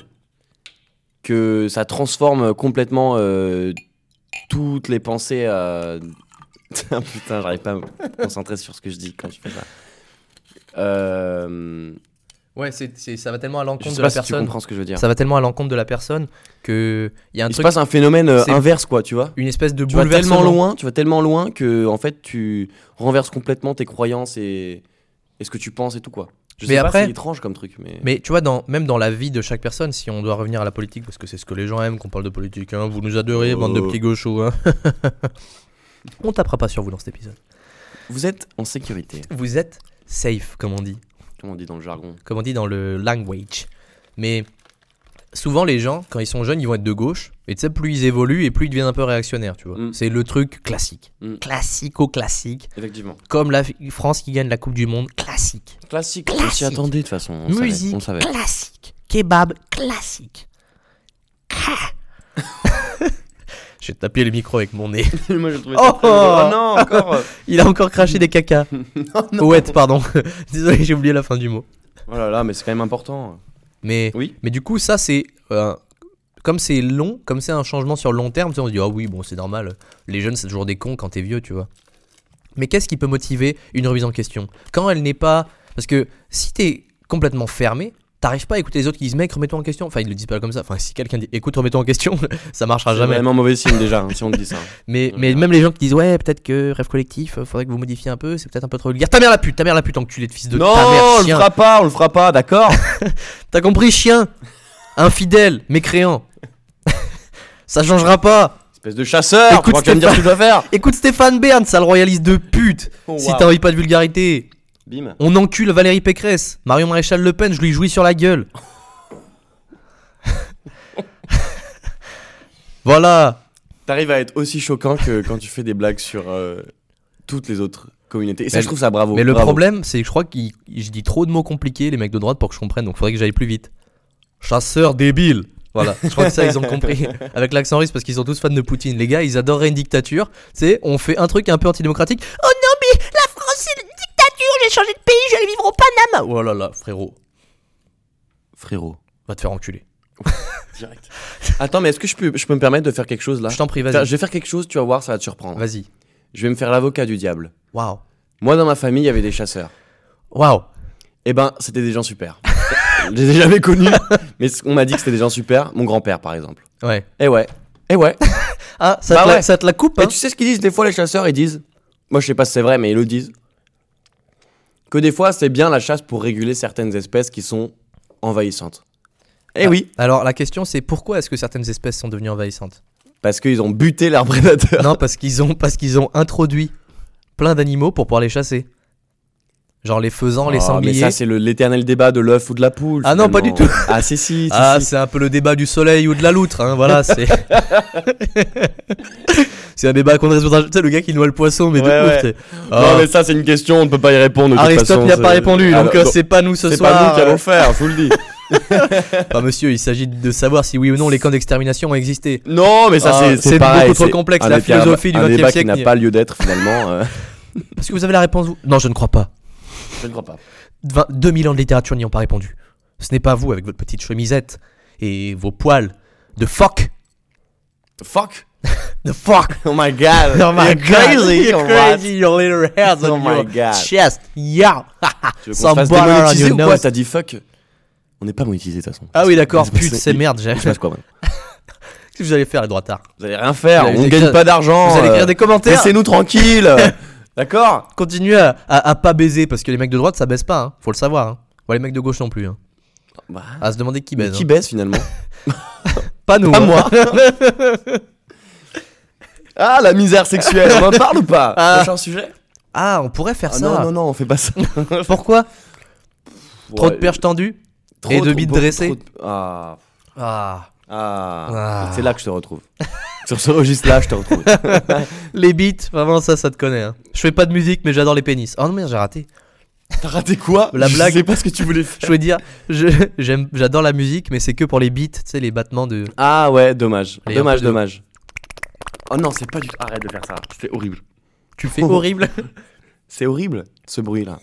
que ça transforme complètement euh, toutes les pensées. À... Putain, j'arrive pas à me concentrer sur ce que je dis quand je fais ça. Euh... Ouais, c'est, c'est, ça va tellement à Je l'encontre sais de pas la si tu personne. comprends ce que je veux dire. Ça va tellement à l'encontre de la personne que il y a un Il se truc, passe un phénomène euh, c'est- inverse, quoi, tu vois. une espèce de Tu vas bouleversement. tellement loin, tu vas tellement loin que en fait tu renverses complètement tes croyances et, et ce que tu penses et tout, quoi. Je Mais sais après- pas, c'est étrange comme truc, mais. Mais tu vois, dans, même dans la vie de chaque personne, si on doit revenir à la politique, parce que c'est ce que les gens aiment, qu'on parle de politique, hein, vous nous adorez, Oh. bande de petits gauchos. Hein. On tapera pas sur vous dans cet épisode. Vous êtes en sécurité, Vous êtes safe, comme on dit. comme on dit dans le jargon. Comme on dit dans le language. Mais souvent les gens, quand ils sont jeunes, ils vont être de gauche. Et tu sais, plus ils évoluent et plus ils deviennent un peu réactionnaires, tu vois. Mm. C'est le truc classique. Mm. Classico-classique. Effectivement. Comme la France qui gagne la Coupe du Monde, classique. Classique. Classique. On s'y attendait de toute façon. On savait, Musique, on savait. classique. Kebab, classique. J'ai tapé le micro avec mon nez. Moi, je trouvais Oh, ça très drôle. Oh non, encore. Il a encore craché des cacas. non, non. Ouais, pardon. Désolé, j'ai oublié la fin du mot. Oh là là, mais c'est quand même important. Mais, Oui. mais du coup, ça, c'est. euh, comme c'est long, comme c'est un changement sur le long terme, tu sais, on se dit, ah oui, bon, c'est normal. Les jeunes, c'est toujours des cons quand t'es vieux, tu vois. Mais qu'est-ce qui peut motiver une remise en question quand elle n'est pas. Parce que si t'es complètement fermé, t'arrives pas à écouter les autres qui disent, mec, remets-toi en question. Enfin, ils le disent pas comme ça. Enfin, si quelqu'un dit, écoute, remets-toi en question, ça marchera C'est jamais. vraiment mauvais signe déjà, hein, si on te dit ça. Mais, Ouais. mais même les gens qui disent, ouais, peut-être que rêve collectif, euh, faudrait que vous modifiez un peu, c'est peut-être un peu trop vulgaire. Ta mère la pute, ta mère la pute, enculé de fils de Non, ta mère, on le chien. fera pas, on le fera pas, d'accord. T'as compris, chien? Infidèle, mécréant. Ça changera pas. Espèce de chasseur, Écoute, tu crois que tu vas me dire ce que je dois faire. Écoute Stéphane Bern, sale royaliste de pute. Oh, Si wow. t'as envie pas de vulgarité. Bim. On encule Valérie Pécresse. Marion Maréchal Le Pen, je lui jouis sur la gueule. Voilà. T'arrives à être aussi choquant que quand tu fais des blagues sur euh, toutes les autres communautés. Et ça, Mais je trouve ça bravo. Mais le bravo. problème, c'est que je crois que je dis trop de mots compliqués, les mecs de droite, pour que je comprenne. Donc faudrait que j'aille plus vite. Chasseur débile. Voilà, je crois que ça ils ont compris avec l'accent russe parce qu'ils sont tous fans de Poutine. Les gars, ils adoreraient une dictature. Tu sais, on fait un truc un peu antidémocratique. Oh non, mais la France c'est une dictature, j'ai changé de pays, je vais aller vivre au Panama. Oh là là, frérot, Frérot. va te faire enculer. Direct. Attends, mais est-ce que je peux, je peux me permettre de faire quelque chose là? Je t'en prie, Faire- vas-y. Je vais faire quelque chose, tu vas voir, ça va te surprendre. Vas-y. Je vais me faire l'avocat du diable. Waouh. Moi, dans ma famille, il y avait des chasseurs. Waouh. Eh ben, c'était des gens super. Je les ai jamais connus, mais on m'a dit que c'était des gens super. Mon grand-père, par exemple. Ouais. Eh ouais. Eh ouais. Ah, ça, Bah te, la, ouais. ça te la coupe, hein? Et tu sais ce qu'ils disent des fois, les chasseurs? Ils disent, moi je sais pas si c'est vrai, mais ils le disent, que des fois c'est bien la chasse pour réguler certaines espèces qui sont envahissantes. Eh Ah, oui, Alors la question c'est pourquoi est-ce que certaines espèces sont devenues envahissantes? parce qu'ils ont buté leurs prédateurs. Non, parce qu'ils ont, parce qu'ils ont introduit plein d'animaux pour pouvoir les chasser. Genre les faisans, les Oh, sangliers. mais ça c'est le- l'éternel débat de l'œuf ou de la poule. Ah non, pas finalement. du tout. Ah si si. si, Ah, si. c'est un peu le débat du soleil ou de la loutre, hein, voilà, c'est. C'est un débat contre tu sais, le gars qui noie le poisson, mais Ouais, de ouf, ouais. t'sais. Non Ah, mais ça c'est une question, on ne peut pas y répondre. De toute Aristote façon, n'y a c'est- pas répondu, donc Alors, euh, c'est pas nous ce c'est soir. pas nous qui allons euh, le faire, je vous le dis. Enfin, monsieur, il s'agit de savoir si oui ou non les camps d'extermination ont existé. Non mais ça Ah, c'est c'est c'est pareil. beaucoup trop c'est complexe, un la débat- philosophie du un vingtième débat siècle qui n'a n'y- pas lieu d'être finalement. euh, Parce que vous avez la réponse, vous? Non, je ne crois pas. Je ne crois pas. vingt deux mille ans de littérature n'y ont pas répondu. Ce n'est pas vous avec votre petite chemisette et vos poils de phoque. Fuck. De fuck. Oh my god. Oh my You're crazy. You're or what? crazy. Your little hairs Oh on my your God. chest. Yeah. Tu veux qu'on se Some fasse butter on démonétiser your ou quoi? nose. T'as dit fuck. On n'est pas monétisé de toute façon. Ah oui, d'accord. Il se passe- Putain, c'est il- merde. j'ai- Il se passe quoi, man? Qu'est-ce que vous allez faire, les droitards? Vous allez rien faire, Vous allez on écrire- gagne pas d'argent. Vous allez écrire euh, des commentaires. Laissez-nous tranquilles. D'accord? Continuez à, à, à pas baiser parce que les mecs de droite ça baisse pas. Hein. Faut le savoir. Hein. Bon, les mecs de gauche non plus. Hein. Bah, À se demander qui mais baise. qui hein. baisse finalement? Pas nous. Pas hein. moi. Ah, la misère sexuelle, on en parle ou pas? Ah. Prochain sujet? Ah, on pourrait faire Ah, ça. non, non, non, on fait pas ça. Pourquoi? Trop de Ouais, perches tendues. trop, et de trop, bites beaucoup dressées. trop de- Ah, Ah. ah. Ah. C'est là que je te retrouve. Sur ce registre-là, je te retrouve. Les beats, vraiment ça, ça te connaît. Hein. Je fais pas de musique, mais j'adore les pénis. Oh non, merde, j'ai raté. T'as raté quoi? La blague. Je sais pas ce que tu voulais faire. Je voulais dire, je, j'aime, j'adore la musique, mais c'est que pour les beats, tu sais, les battements de. Ah ouais, dommage. Allez, dommage, un peu de- dommage. Oh non, c'est pas du tout. Arrête de faire ça. C'est horrible. Tu fais horrible. C'est horrible, ce bruit-là.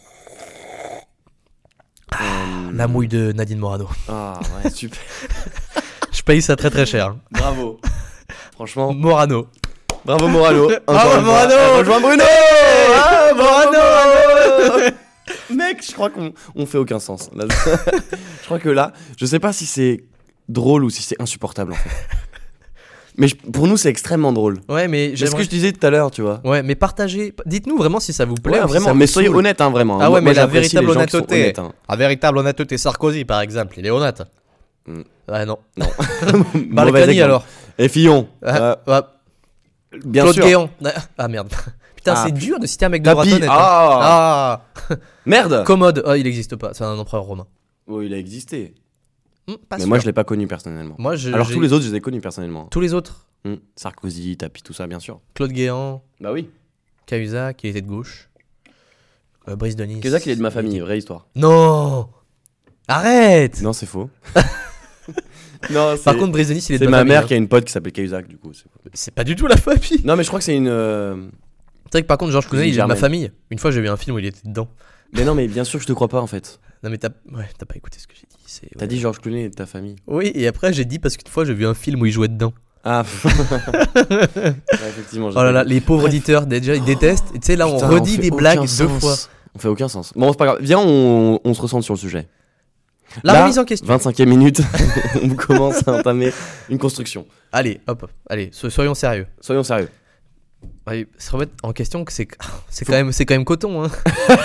Euh, La mouille de Nadine Morano. Ah ouais, super. Je paye ça très très cher. hein. Bravo. Franchement, Morano. bravo Morano. Encore Bravo, une fois. Morano. Elle rejoint Bruno. Ah, bravo Morano. Mec, je crois qu'on on fait aucun sens. Là, je crois que là, je sais pas si c'est drôle ou si c'est insupportable en fait. Mais je- pour nous, c'est extrêmement drôle. Ouais, mais C'est ce j'aimerais. que je disais tout à l'heure, tu vois. Ouais, mais partagez. Dites-nous vraiment si ça vous plaît. Ouais, ou si vraiment. ça Mais vous soyez saoule. honnête, hein, vraiment. Ah ouais, Moi- mais moi, la j'apprécie véritable les gens qui sont honnêteté. honnêtes, hein. La véritable honnêteté, Sarkozy par exemple, il est honnête. Mm. Ouais, non. Non. Mauvais Balkany exemple. alors. Et Fillon. Ah, euh, ah, bien Claude sûr. Guéant. Ah merde. Putain, Ah, c'est dur de citer un mec de droite Tapi. honnête. hein. Ah. Ah. Merde. Commode. Oh, il existe pas. C'est un empereur romain. Oh, il a existé. Hmm, pas Mais sûr. moi, je l'ai pas connu personnellement. Moi, je, Alors j'ai- tous les autres, je les ai connus personnellement. tous les autres. Hmm. Sarkozy, Tapi, tout ça, bien sûr. Claude Guéant, Bah oui. Cahuzac, qui était de gauche. Euh, Brice de Nice. Cahuzac, il est de ma famille, vraie histoire. Non. Arrête. Non, c'est faux. non, c'est... Par contre, Brice de Nice, il est de c'est ma, ma famille, mère hein. qui a une pote qui s'appelle Cahuzac, du coup. C'est... C'est pas du tout la famille. Non, mais je crois que c'est une. euh, C'est vrai que par contre, Georges Clooney, il est de ma Germaine. famille. Une fois, j'ai vu un film où il était dedans. Mais non, mais bien sûr que je te crois pas en fait. Non, mais t'as ouais, t'as pas écouté ce que j'ai dit. C'est... T'as ouais. dit Georges Clooney et de ta famille. Oui, et après, j'ai dit parce qu'une fois, j'ai vu un film où il jouait dedans. Ah. ouais, effectivement. j'ai Oh là pas là, dit. les pauvres Bref. auditeurs, déjà, ils détestent. Et tu sais, là, on Putain, redit fait des aucun blagues deux sens. fois. On fait aucun sens. Bon, c'est pas grave. Viens, on, on se ressente sur le sujet. La Là, remise en question. vingt-cinquième minute, on commence à entamer une construction. Allez, hop, allez, so- soyons sérieux. Soyons sérieux. Allez, se remettre en question que c'est c'est quand même c'est quand même coton hein.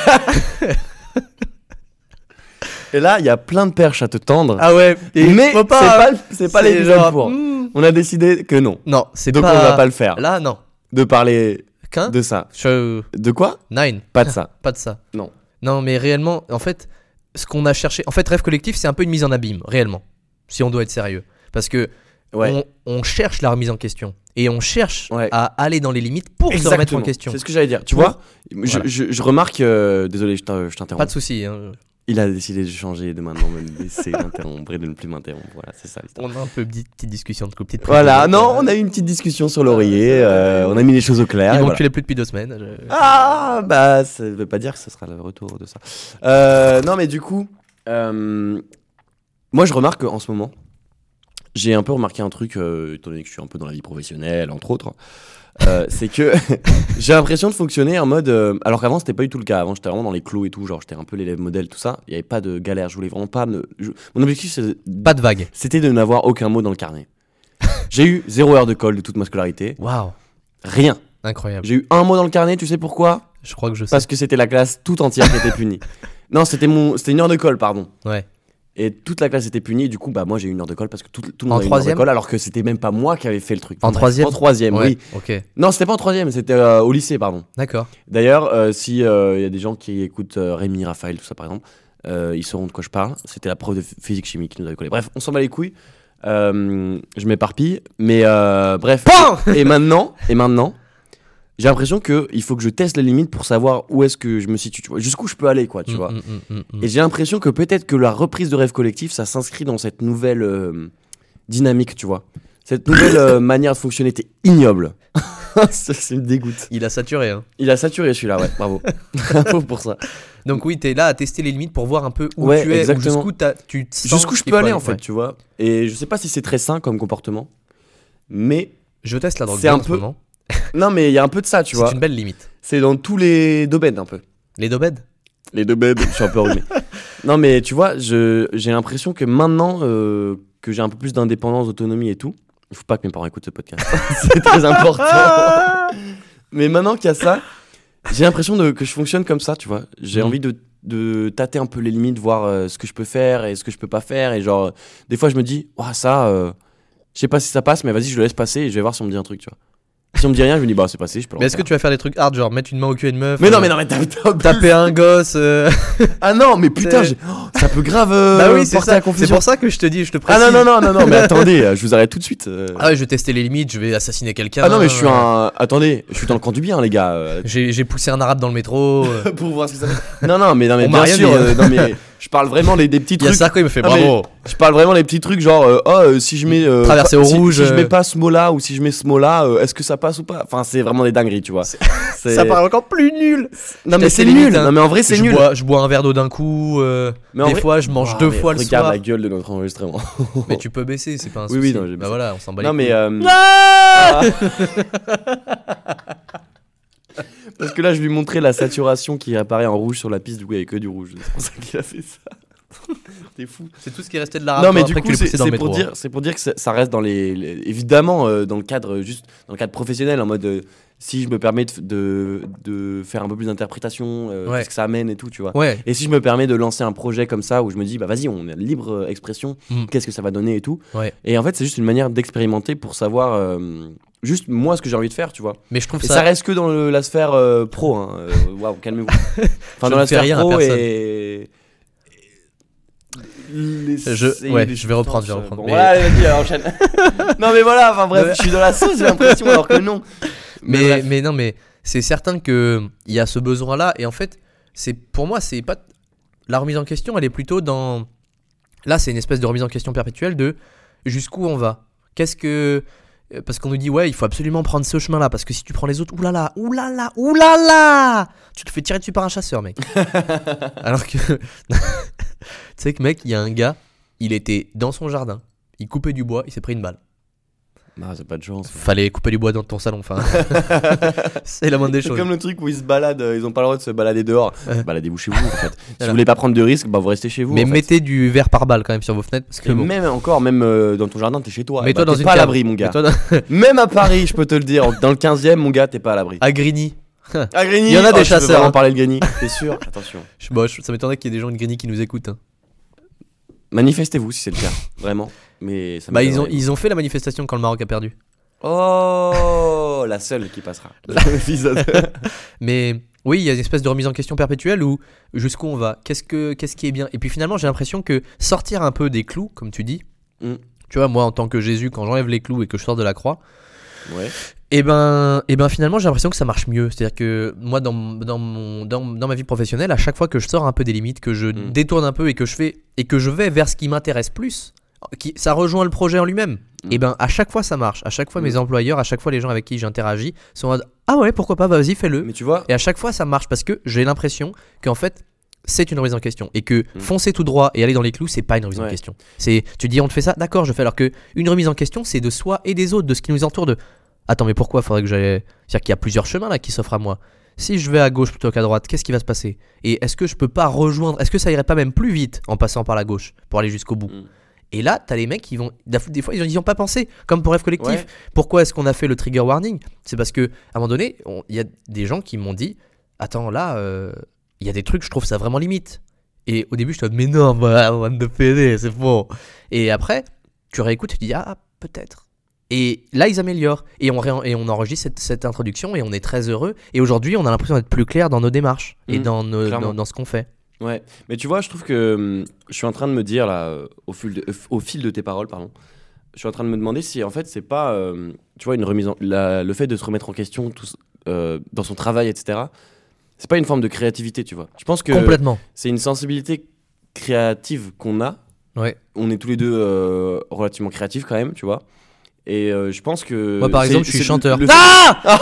Et là, il y a plein de perches à te tendre. Ah ouais, et mais faut c'est pas, c'est pas c'est l'épisode genre, pour. hmm. On a décidé que non. Non, c'est Donc pas on va pas le faire. Là non. De parler Qu'un de ça. Je... De quoi? Nine, Pas de ça. pas de ça. Non. Non, mais réellement, en fait, ce qu'on a cherché, en fait, Rêve Collectif, c'est un peu une mise en abîme, réellement, si on doit être sérieux, parce que Ouais. on, on cherche la remise en question et on cherche Ouais. à aller dans les limites pour se remettre en Exactement. question. C'est ce que j'allais dire. Tu Pour- vois, je, Voilà. je, je remarque. euh, désolé, je t'in- je Pas t'interromps. de souci. Hein. Il a décidé de changer et de maintenant me laisser l'interrompre et de ne plus m'interrompre. Voilà, c'est ça l'histoire. On a un peu petite, petite discussion de couple, petite Voilà, prise de- non, on a eu une petite discussion sur l'oreiller. euh, on a mis les choses au clair. Ils et m'ont voilà. culé plus depuis deux semaines. je- Ah, bah, ça veut pas dire que ce sera le retour de ça. Euh, non, mais du coup, euh, moi je remarque qu'en ce moment, j'ai un peu remarqué un truc, euh, étant donné que je suis un peu dans la vie professionnelle, entre autres. euh, c'est que j'ai l'impression de fonctionner en mode. euh, alors qu'avant, c'était pas du tout le cas. Avant, j'étais vraiment dans les clos et tout. Genre, j'étais un peu l'élève modèle, tout ça. Il y avait pas de galère. Je voulais vraiment pas. Me... je- Mon objectif, c'est- Pas de vague. c'était de n'avoir aucun mot dans le carnet. J'ai eu zéro heure de colle de toute ma scolarité. Waouh, Rien. incroyable. J'ai eu un mot dans le carnet, tu sais pourquoi? Je crois que je sais. Parce que c'était la classe tout entière qui était punie. Non, c'était mon, c'était une heure de colle, pardon. Ouais. Et toute la classe était punie. Et du coup, bah moi j'ai eu une heure de colle parce que tout, tout le monde En a eu une heure de troisième colle, alors que c'était même pas moi qui avais fait le truc. En Enfin, bref, troisième En troisième, Ouais, oui. ok. Non, c'était pas en troisième, c'était euh, au lycée, pardon. D'accord. D'ailleurs, euh, si euh, il y a des gens qui écoutent euh, Rémi, Raphaël, tout ça par exemple, euh, ils sauront de quoi je parle. C'était la prof de physique chimie qui nous avait collé. Bref, on s'en bat les couilles. Euh, je m'éparpille, mais euh, bref. Pan et maintenant, et maintenant, j'ai l'impression que il faut que je teste les limites pour savoir où est-ce que je me situe, tu vois, jusqu'où je peux aller, quoi, tu Mm, vois. mm, mm, mm, mm. Et j'ai l'impression que peut-être que la reprise de Rêve Collectif, ça s'inscrit dans cette nouvelle euh, dynamique, tu vois. Cette nouvelle euh, manière de fonctionner était ignoble. ça, ça me dégoûte. Il a saturé. Hein. Il a saturé celui-là, ouais, bravo. Bravo pour ça. Donc oui, t'es là à tester les limites pour voir un peu où Ouais, tu es, ou exactement. jusqu'où t'as- tu te sens Jusqu'où je qu'il peux faut aller, en fait, ouais. tu vois. Et je sais pas si c'est très sain comme comportement, mais Je teste la drogue C'est dure un en ce peu- moment. non, mais il y a un peu de ça, tu vois. C'est une belle limite. C'est dans tous les domaines un peu. Les dobèdes Les domaines, je suis un peu enrhumé. Non, mais tu vois, je, j'ai l'impression que maintenant euh, que j'ai un peu plus d'indépendance, d'autonomie et tout, il faut pas que mes parents écoutent ce podcast. C'est très important. Mais maintenant qu'il y a ça, j'ai l'impression de, que je fonctionne comme ça, tu vois. J'ai Mhm. envie de, de tâter un peu les limites, voir euh, ce que je peux faire et ce que je peux pas faire. Et genre, des fois, je me dis, oh, ça, euh, je sais pas si ça passe, mais vas-y, je le laisse passer et je vais voir si on me dit un truc, tu vois. Si on me dit rien, je me dis, bah, c'est passé, je peux le Mais est-ce que refaire. tu vas faire des trucs hard, genre mettre une main au cul à une meuf Mais non, euh, mais non, mais t'as, t'as- taper un gosse euh, Ah non, mais putain, C'est- j'ai- oh, ça peut grave euh, Bah oui, c'est porter ça. à C'est confusion. pour ça que je te dis, je te Ah précise. non, non, non, non, non, mais attendez, euh, je vous arrête tout de suite. euh. Ah ouais, je vais tester les limites, je vais assassiner quelqu'un. Ah non, mais je suis euh, un. Attendez, je suis dans le camp du bien, les gars. euh. J'ai j'ai poussé un arabe dans le métro. euh. Pour voir ce que ça fait. Non, non, mais, non, mais On m'a bien rien sûr, dit, hein. euh, non, mais je parle vraiment des, des petits Il y a trucs. ça quand il me fait Ah, mais- bravo. Je parle vraiment des petits trucs, genre, euh, oh, euh, si je mets. euh, Traverser pas- au si- rouge, Si je mets euh. pas ce mot-là ou si je mets ce mot-là, euh, est-ce que ça passe ou pas? Enfin, c'est vraiment des dingueries, tu vois. C'est- Ça paraît encore plus nul. Non, mais teste c'est les nul. limites, hein. Non, mais en vrai, c'est je nul. Bois, je bois un verre d'eau d'un coup. euh, Mais en des vrai- fois, je mange Ah, deux mais fois le regarde soir. la gueule de notre enregistrement. Mais tu peux baisser, c'est pas un Oui, souci. oui, non, j'ai bah baissé. voilà, on s'en bat les Non, mais. couilles. euh, Ah Parce que là, je lui montrais la saturation qui apparaît en rouge sur la piste, du coup, il n'y avait que du rouge. C'est pour ça qu'il a fait ça. T'es fou. C'est tout ce qui est resté de l'arabe Non, mais après du que coup, tu l'aies c'est poussé dans le c'est pour, métro. hein. dire- c'est pour dire que ça, ça reste dans les. les- évidemment, euh, dans le cadre, euh, juste dans le cadre professionnel, en mode. euh, si je me permets de, de, de faire un peu plus d'interprétation, euh, Ouais. qu'est-ce que ça amène et tout, tu vois. Ouais, Et si je me permets de lancer un projet comme ça où je me dis, bah vas-y, on a libre euh, expression, Mm. qu'est-ce que ça va donner et tout. ouais. Et en fait, c'est juste une manière d'expérimenter pour savoir euh, juste moi ce que j'ai envie de faire, tu vois. Mais je trouve Et ça. ça reste que dans le- la sphère euh, pro, hein. euh, Waouh, calmez-vous. Enfin, Je dans ne la fais sphère rien à pro personne. et. Laissez Je- ouais, les je vais reprendre, je vais substances, reprendre. Bon, Mais- voilà, allez, vas-y, alors, enchaîne. Non, mais voilà, enfin bref, je suis dans la sauce, j'ai l'impression, alors que non. Mais, bref. mais non, mais c'est certain que il y a ce besoin-là. Et en fait, c'est pour moi, c'est pas la remise en question. Elle est plutôt dans. Là, c'est une espèce de remise en question perpétuelle de jusqu'où on va. Qu'est-ce que parce qu'on nous dit ouais, il faut absolument prendre ce chemin-là parce que si tu prends les autres, oulala, oulala, oulala, tu te fais tirer dessus par un chasseur, mec. Alors que tu sais que mec, il y a un gars, il était dans son jardin, il coupait du bois, il s'est pris une balle. Ah, c'est pas de chance. Fallait couper du bois dans ton salon, enfin. C'est la moindre des C'est choses. comme le truc où ils se baladent, euh, ils ont pas le droit de se balader dehors. Ouais. Baladez-vous chez vous en fait. Si Voilà. vous voulez pas prendre de risques, bah vous restez chez vous. Mais en fait. mettez du verre par balle quand même sur vos fenêtres parce que Et bon. même encore, même euh, dans ton jardin, t'es chez toi. Mets-toi Bah, dans t'es une pas à cave. l'abri, mon gars. Mets-toi dans- Même à Paris, je peux te le dire. Dans le quinzième, mon gars, t'es pas à l'abri. à Grigny. À Grigny. Il y en a des oh, tu veux chasseurs, vraiment hein. parler de Grigny. T'es sûr? Attention. Je, bon, je- ça m'étonnerait qu'il y ait des gens de Grigny qui nous écoutent. hein. Manifestez-vous si c'est le cas, vraiment. Mais ça Bah ils ont m'étonnerait. ils ont fait la manifestation quand le Maroc a perdu. Oh, la seule qui passera. L'épisode. Mais oui, il y a une espèce de remise en question perpétuelle où jusqu'où on va, qu'est-ce que qu'est-ce qui est bien. Et puis finalement, j'ai l'impression que sortir un peu des clous, comme tu dis. Mm. Tu vois, moi en tant que Jésus, quand j'enlève les clous et que je sors de la croix, Ouais. et ben, et ben finalement, j'ai l'impression que ça marche mieux. C'est-à-dire que moi, dans, dans, mon, dans, dans ma vie professionnelle, à chaque fois que je sors un peu des limites, que je Mm. détourne un peu et que je fais et que je vais vers ce qui m'intéresse plus, qui, ça rejoint le projet en lui-même. Mm. Et ben à chaque fois ça marche. À chaque fois, Mm. mes employeurs, à chaque fois les gens avec qui j'interagis sont en mode ah ouais, pourquoi pas, vas-y, fais-le. Mais tu vois, Et à chaque fois ça marche parce que j'ai l'impression qu'en fait c'est une remise en question et que Mm. foncer tout droit et aller dans les clous, c'est pas une remise en Ouais. question. C'est tu dis on te fait ça, d'accord, je fais. Alors que une remise en question, c'est de soi et des autres, de ce qui nous entoure. De attends, mais pourquoi faudrait que j'aille. C'est-à-dire qu'il y a plusieurs chemins là qui s'offrent à moi. Si je vais à gauche plutôt qu'à droite, qu'est-ce qui va se passer? Et est-ce que je peux pas rejoindre? Est-ce que ça irait pas même plus vite en passant par la gauche pour aller jusqu'au bout? Mm. Et là, t'as les mecs qui vont. Des fois, ils ont, ils ont pas pensé. Comme pour Rêve Collectif. Ouais. Pourquoi est-ce qu'on a fait le trigger warning? C'est parce que, à un moment donné, on- il y a des gens qui m'ont dit attends, là, euh, il y a des trucs, je trouve ça vraiment limite. Et au début, je te dis mais non, bah, on de P D, c'est bon. Et après, tu réécoutes, tu dis ah, peut-être. Et là, ils améliorent. Et on, ré- et on enregistre cette, cette introduction et on est très heureux. Et aujourd'hui, on a l'impression d'être plus clair dans nos démarches et Mhm, dans, nos- clairement. dans, dans ce qu'on fait. Ouais, mais tu vois, je trouve que hum, je suis en train de me dire là, euh, au fil de, euh, au fil de tes paroles, pardon, je suis en train de me demander si en fait c'est pas, euh, tu vois, une remise en, la- le fait de se remettre en question tout, euh, dans son travail, et cetera. C'est pas une forme de créativité, tu vois. Je pense que Complètement. c'est une sensibilité créative qu'on a. Ouais. On est tous les deux euh, relativement créatifs quand même, tu vois. Et euh, je pense que Moi, par c'est- exemple, je suis c'est le- chanteur. le- Ah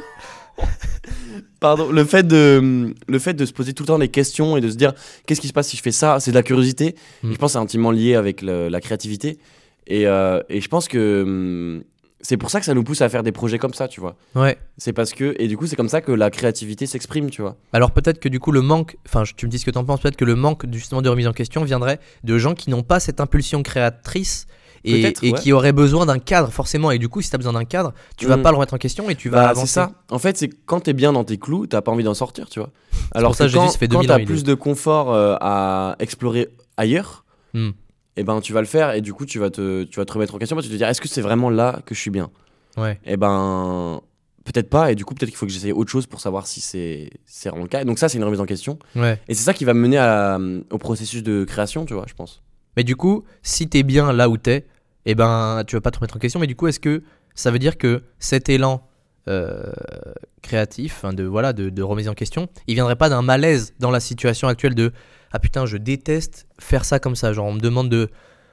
Pardon, le fait de le fait de se poser tout le temps des questions et de se dire qu'est-ce qui se passe si je fais ça, c'est de la curiosité. Mm. Et je pense que c'est intimement lié avec le- la créativité. Et, euh, et je pense que hum, c'est pour ça que ça nous pousse à faire des projets comme ça, tu vois. Ouais. C'est parce que et du coup c'est comme ça que la créativité s'exprime, tu vois. Alors peut-être que du coup le manque, enfin je- tu me dis ce que t'en penses, peut-être que le manque justement de remise en question viendrait de gens qui n'ont pas cette impulsion créatrice et, Peut-être, et ouais. qui auraient besoin d'un cadre forcément. Et du coup si t'as besoin d'un cadre, tu vas Mm. pas le remettre en question et tu vas Bah, avancer. c'est ça. En fait, c'est quand t'es bien dans tes clous, t'as pas envie d'en sortir, tu vois. Alors pour ça que que Jésus, quand, ça fait quand deux mille ans, t'as il plus est. de confort euh, à explorer ailleurs, Hmm. et ben tu vas le faire et du coup tu vas te tu vas te remettre en question parce que tu te dire est-ce que c'est vraiment là que je suis bien? Ouais. Et ben peut-être pas et du coup peut-être qu'il faut que j'essaye autre chose pour savoir si c'est c'est vraiment le cas. Et donc ça c'est une remise en question Ouais. et c'est ça qui va me mener à, au processus de création, tu vois, je pense. Mais du coup, si t'es bien là où t'es, eh ben tu vas pas te remettre en question. Mais du coup, est-ce que ça veut dire que cet élan euh, créatif, hein, de voilà, de, de remise en question, il viendrait pas d'un malaise dans la situation actuelle de ah putain, je déteste faire ça comme ça. Genre on me demande de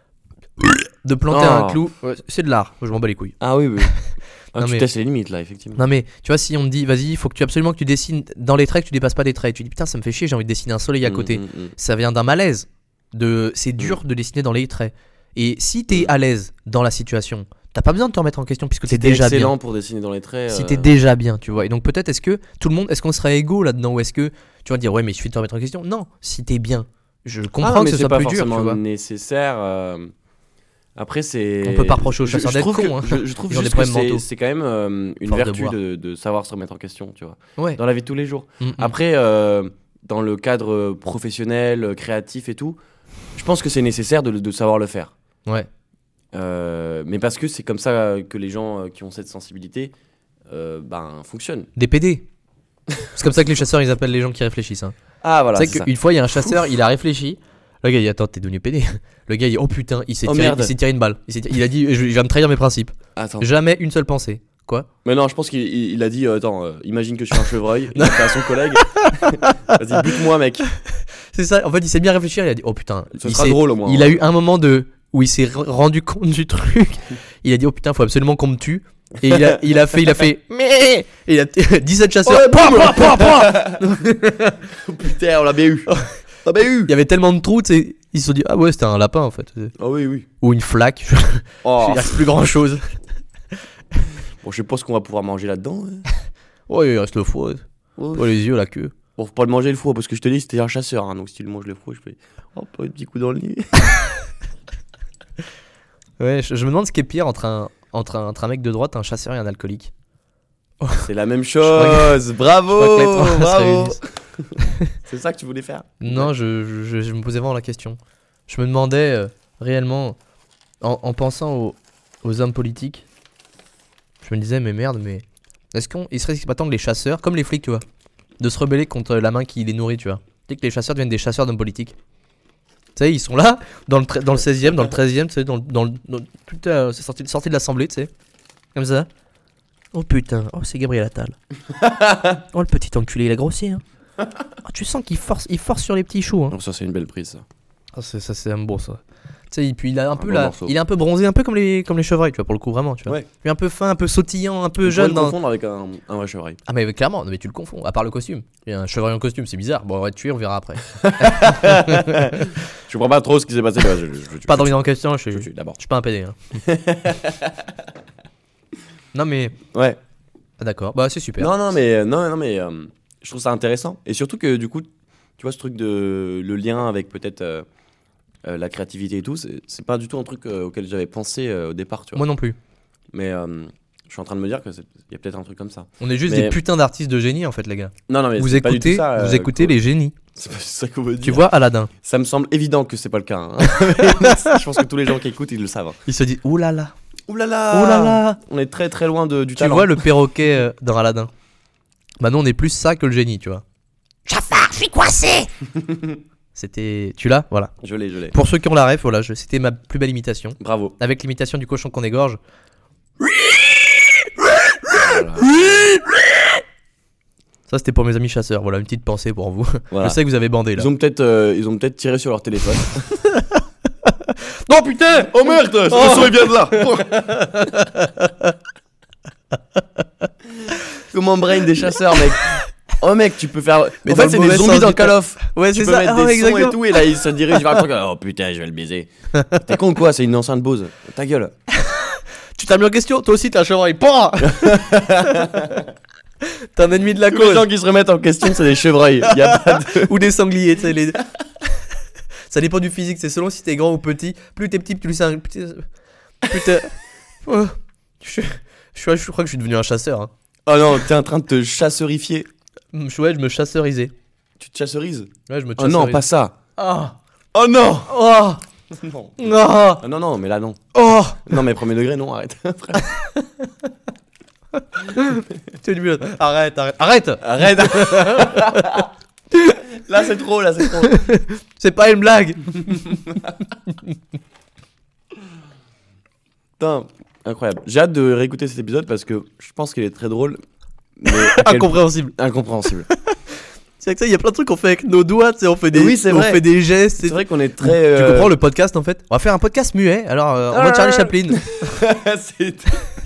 de planter Oh. un clou. Ouais, c'est de l'art. Je m'en bats les couilles. Ah oui oui. Ah, Non, tu mais- testes les limites là effectivement. Non mais tu vois, si on me dit vas-y, il faut que tu absolument que tu dessines dans les traits, que tu dépasses pas des traits. Tu dis putain, ça me fait chier, j'ai envie de dessiner un soleil à Mm, côté. mm, mm. Ça vient d'un malaise. De, c'est dur de dessiner dans les traits. Et si t'es à l'aise dans la situation, t'as pas besoin de te remettre en question puisque t'es C'était déjà excellent bien. pour dessiner dans les traits. Si euh, t'es déjà bien, tu vois. Et donc peut-être est-ce que tout le monde, est-ce qu'on serait égaux là-dedans ou est-ce que tu vas dire ouais mais il suffit de te remettre en question? Non, si t'es bien, je Ah, comprends non, que mais ce c'est soit pas plus dur, tu forcément vois. nécessaire. euh, Après, c'est. On peut pas reprocher aux Je- chasseurs je d'être trouve que- cons, hein. Je, je trouve Ils ont des juste que problèmes c'est- mentaux. c'est quand même euh, une Force de vertu boire. de, de savoir se remettre en question, tu vois. Ouais. Dans la vie de tous les jours. Mm, mm. Après, euh, dans le cadre professionnel, euh, créatif et tout, je pense que c'est nécessaire de, de savoir le faire. Ouais. Euh, mais parce que c'est comme ça que les gens euh, qui ont cette sensibilité euh, ben, fonctionnent. Des P D. C'est comme ça que les chasseurs ils appellent les gens qui réfléchissent. Hein. Ah voilà, c'est c'est vrai ça. qu'une fois il y a un chasseur, il a réfléchi. Le gars, il attends, t'es devenu pédé. Le gars, il oh putain, il s'est, Oh, tiré, merde. il s'est tiré une balle. Il, s'est tiré- il a dit, je, je viens de trahir mes principes. Attends. Jamais une seule pensée. Quoi? Mais non, je pense qu'il il- il a dit euh, attends, euh, imagine que je suis un chevreuil. Il a fait à son collègue. Vas-y, bute-moi, mec. C'est ça. En fait, il s'est bien réfléchi. Il a dit, oh putain. Ce il sera s'est- drôle au moins. Il a eu un moment de où il s'est r- rendu compte du truc. Il a dit, oh putain, faut absolument qu'on me tue. Et il a, il a fait, il a fait, mais et il a dix-sept chasseurs. Ouais, Pouah, boum. pouah, pouah, pouah. Putain, on l'a bien eu. On l'a bien eu. Il y avait tellement de trous, tu sais. Ils se sont dit, ah ouais, c'était un lapin en fait. Ah oui, oui. Ou une flaque. Oh. Il reste plus grand chose. Bon, je sais pas ce qu'on va pouvoir manger là-dedans. hein. Ouais, il reste le foie. Ouais. Ouais, les yeux, la queue. Bon, faut pas le manger le foie parce que je te dis, c'était un chasseur. Hein, donc si tu le manges le foie, je fais. Oh, pas un petit coup dans le nez. Ouais, je, je me demande ce qui est pire entre un, entre un, entre un mec de droite, un chasseur et un alcoolique. C'est la même chose. Bravo. Je crois que les trois se Bravo. réunissent. C'est ça que tu voulais faire. Non, je, je, je- je me posais vraiment la question. Je me demandais euh, réellement, en, en pensant aux, aux hommes politiques, je me disais, mais merde, mais est-ce qu'on il serait pas temps que les chasseurs, comme les flics, tu vois, de se rebeller contre la main qui les nourrit, tu vois. Tu sais que les chasseurs deviennent des chasseurs d'hommes politiques. Tu sais, ils sont là, dans le, tre- dans le seizième, dans le treizième, tu sais, dans, le- dans, le- dans, putain, c'est sorti, sorti de l'assemblée, tu sais. Comme ça. Oh putain, oh c'est Gabriel Attal. Oh le petit enculé, il a grossi, hein. Oh, tu sens qu'il force, il force sur les petits choux, hein. Non, ça, c'est une belle prise, ça. Ah, c'est, ça c'est un bon ça. Tu sais, et puis il a un peu bon la, morceau. il est un peu bronzé, un peu comme les, comme les chevreuils, tu vois, pour le coup vraiment, tu vois. Ouais. Puis un peu fin, un peu sautillant, un peu On jeune. pourrait le Dans... confondre avec un, un vrai chevreuil. Ah mais clairement, non, mais tu le confonds. À part le costume, il y a un chevreuil en costume, c'est bizarre. Bon, on va te tuer, on verra après. Je comprends pas trop ce qui s'est passé. Ouais, je, je, je, je, Pas je- dormi en question, je suis, je- je je- d'abord. suis pas un pédé. Hein. Non mais, Ouais. ah, d'accord, bah c'est super. Non, non, mais, euh, non, non, mais euh, je trouve ça intéressant. Et surtout que du coup, tu vois, ce truc de le lien avec peut-être euh, euh, la créativité et tout, c'est, c'est pas du tout un truc euh, auquel j'avais pensé euh, au départ, tu vois. Moi non plus. Mais euh, je suis en train de me dire qu'il y a peut-être un truc comme ça. On est juste Mais- des putins d'artistes de génie en fait, les gars. Non, non, mais Vous c'est pas du tout écoutez, ça, euh, vous écoutez quoi. les génies. C'est pas ça qu'on veut dire. Tu vois Aladdin. Ça me semble évident que c'est pas le cas. Hein. Je pense que tous les gens qui écoutent, ils le savent. Il se dit ouh là là, Ouh là là ouh là là. On est très très loin de, du Tu talent. vois le perroquet euh, dans Aladdin. Bah non, on est plus ça que le génie, tu vois. Jafar, je suis coincé. C'était, tu l'as, voilà. Je l'ai, je l'ai. Pour ceux qui ont la ref, voilà, je- c'était ma plus belle imitation. Bravo. Avec l'imitation du cochon qu'on égorge. Voilà. Ça, c'était pour mes amis chasseurs. Voilà, une petite pensée pour vous. Voilà. Je sais que vous avez bandé là. Ils ont peut-être euh, ils ont peut-être tiré sur leur téléphone. Non, putain. Oh merde, ce Oh. son il vient de là. Comment brain des chasseurs, mec. Oh mec, tu peux faire. Mais en dans fait, le c'est des mauvais zombies sens dans du Call of. Ouais, Tu c'est peux ça. mettre Ah, des ouais, sons et exactement. tout, et là il se dirige vers le truc. Oh putain, je vais le baiser. T'es con ou quoi? C'est une enceinte Bose. Ta gueule. Tu t'as mis en question. Toi aussi, t'es un chevreuil. Pan. T'es un ennemi de la Tous les cause. gens qui se remettent en question, c'est des chevreuils. Y a pas de. Ou des sangliers, tu sais. Les... Ça dépend du physique. C'est selon si t'es grand ou petit. Plus t'es petit, plus tu un. Plus t'es. Oh. Je... Je... je crois que je suis devenu un chasseur. Hein. Oh non, t'es en train de te chasserifier. Je- Ouais, je me chasseurisais. Tu te chasserises? Ouais, je me Oh non, pas ça. Ah. Oh non. Oh. Non. Ah. Ah non, non, mais là non. Oh. Non, mais premier degré, non, arrête. T'es nul. Arrête, arrête. Arrête. Arrête. Là, c'est trop, là, c'est trop. C'est pas une blague. Putain, incroyable. J'ai hâte de réécouter cet épisode parce que je pense qu'il est très drôle. Mais à quel- Incompréhensible. Incompréhensible. C'est avec ça, il y a plein de trucs qu'on fait avec nos doigts, tu sais, on fait des, Oui, c'est on vrai. fait des gestes. C'est et- vrai qu'on est Tu très. euh, comprends le podcast en fait? On va faire un podcast muet. Alors, euh, on va Ah. Charlie Chaplin. c'est-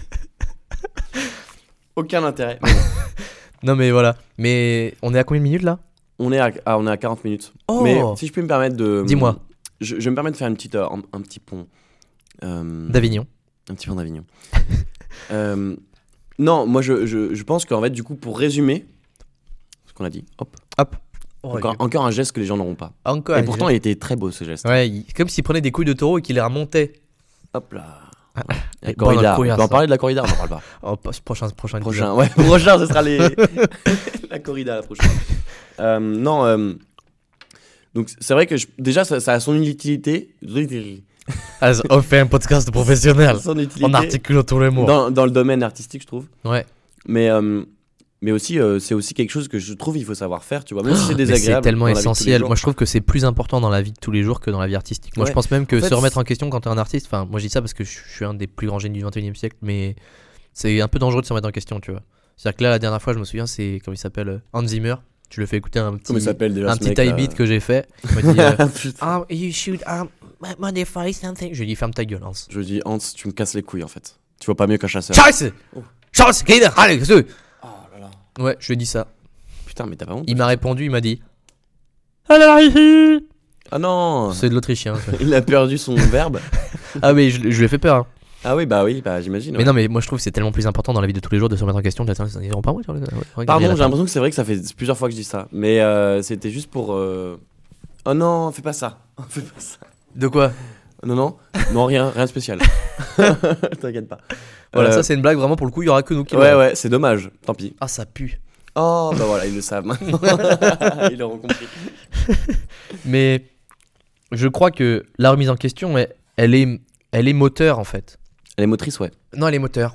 Aucun intérêt. Non mais voilà. Mais on est à combien de minutes là? On est à, ah, on est à quarante minutes. Oh. Mais si je peux me permettre de. Dis-moi. Je, je vais me permettre de faire une petite, euh, un, un petit pont. Euh, D'Avignon. Un petit pont d'Avignon. euh, non, moi je, je, je pense qu'en fait, du coup, pour résumer ce qu'on a dit, hop, Hop. encore, encore un geste que les gens n'auront pas. Encore. Et pourtant, il était très beau ce geste. Ouais, il- comme s'il prenait des couilles de taureau et qu'il les remontait. Hop là. Ah, La et bon, dans le corrida. couillard, On peut en ça. parler de la corrida, on en parle pas. Oh, pas- prochain, prochain, Prochain, ouais, prochain, ce sera les... la corrida la prochaine. Euh, non, euh, donc c'est vrai que je- déjà ça, ça a son utilité. Ah, on fait un podcast professionnel. Son utilité On articule tous les mots. dans, dans le domaine artistique, je trouve. Ouais. Mais euh, Mais aussi, euh, c'est aussi quelque chose que je trouve il faut savoir faire, tu vois. Même si c'est Mais désagréable. c'est tellement dans la vie de tous les essentiel. jours. Moi, je trouve que c'est plus important dans la vie de tous les jours que dans la vie artistique. Moi, Ouais. je pense même que En fait, se remettre c'est- en question quand t'es un artiste, enfin, moi, je dis ça parce que je je suis un des plus grands génies du vingt et unième siècle, mais c'est un peu dangereux de se remettre en question, tu vois. C'est-à-dire que là, la dernière fois, je me souviens, c'est, comment il s'appelle, euh, Hans Zimmer. Tu le fais écouter un petit, Comment il s'appelle déjà un ce petit mec, high là beat que j'ai fait. Il m'a dit, euh, Putain. um, you should um, modify something. Je lui ai dit, ferme ta gueule, Hans. Je dis, Hans, tu me casses les couilles en fait. Tu vois pas mieux qu'un chasseur. Scheiße! Oh. Scheiße, Kinder, allez, qu'est-ce que- Oh là là. Ouais, je lui ai dit ça. Putain, mais t'as pas honte. Il m'a répondu, il m'a dit, alors ici! Ah non. C'est de l'autrichien. ça. Il a perdu son verbe. Ah, mais je, je lui ai fait peur. Hein. Ah oui, bah oui, bah j'imagine. Mais ouais. non, mais moi je trouve que c'est tellement plus important dans la vie de tous les jours de se remettre en question. De dire, Attends, ils iront pas moi, ouais, ouais, Pardon, regarde, j'ai l'impression que c'est vrai que ça fait plusieurs fois que je dis ça. Mais euh, c'était juste pour. euh, Oh non, fais pas ça. Fais pas ça. De quoi? Non, non, non, rien, rien de spécial. T'inquiète pas. Voilà, Euh, ça c'est une blague vraiment pour le coup, il y aura que nous qui Ouais, l'aurons. ouais, c'est dommage. Tant pis. Ah, ça pue. Oh, bah voilà, ils le savent maintenant. Ils l'auront compris. Mais je crois que la remise en question, elle, elle est, elle est moteur en fait. Elle est motrice, ouais. Non, elle est moteur.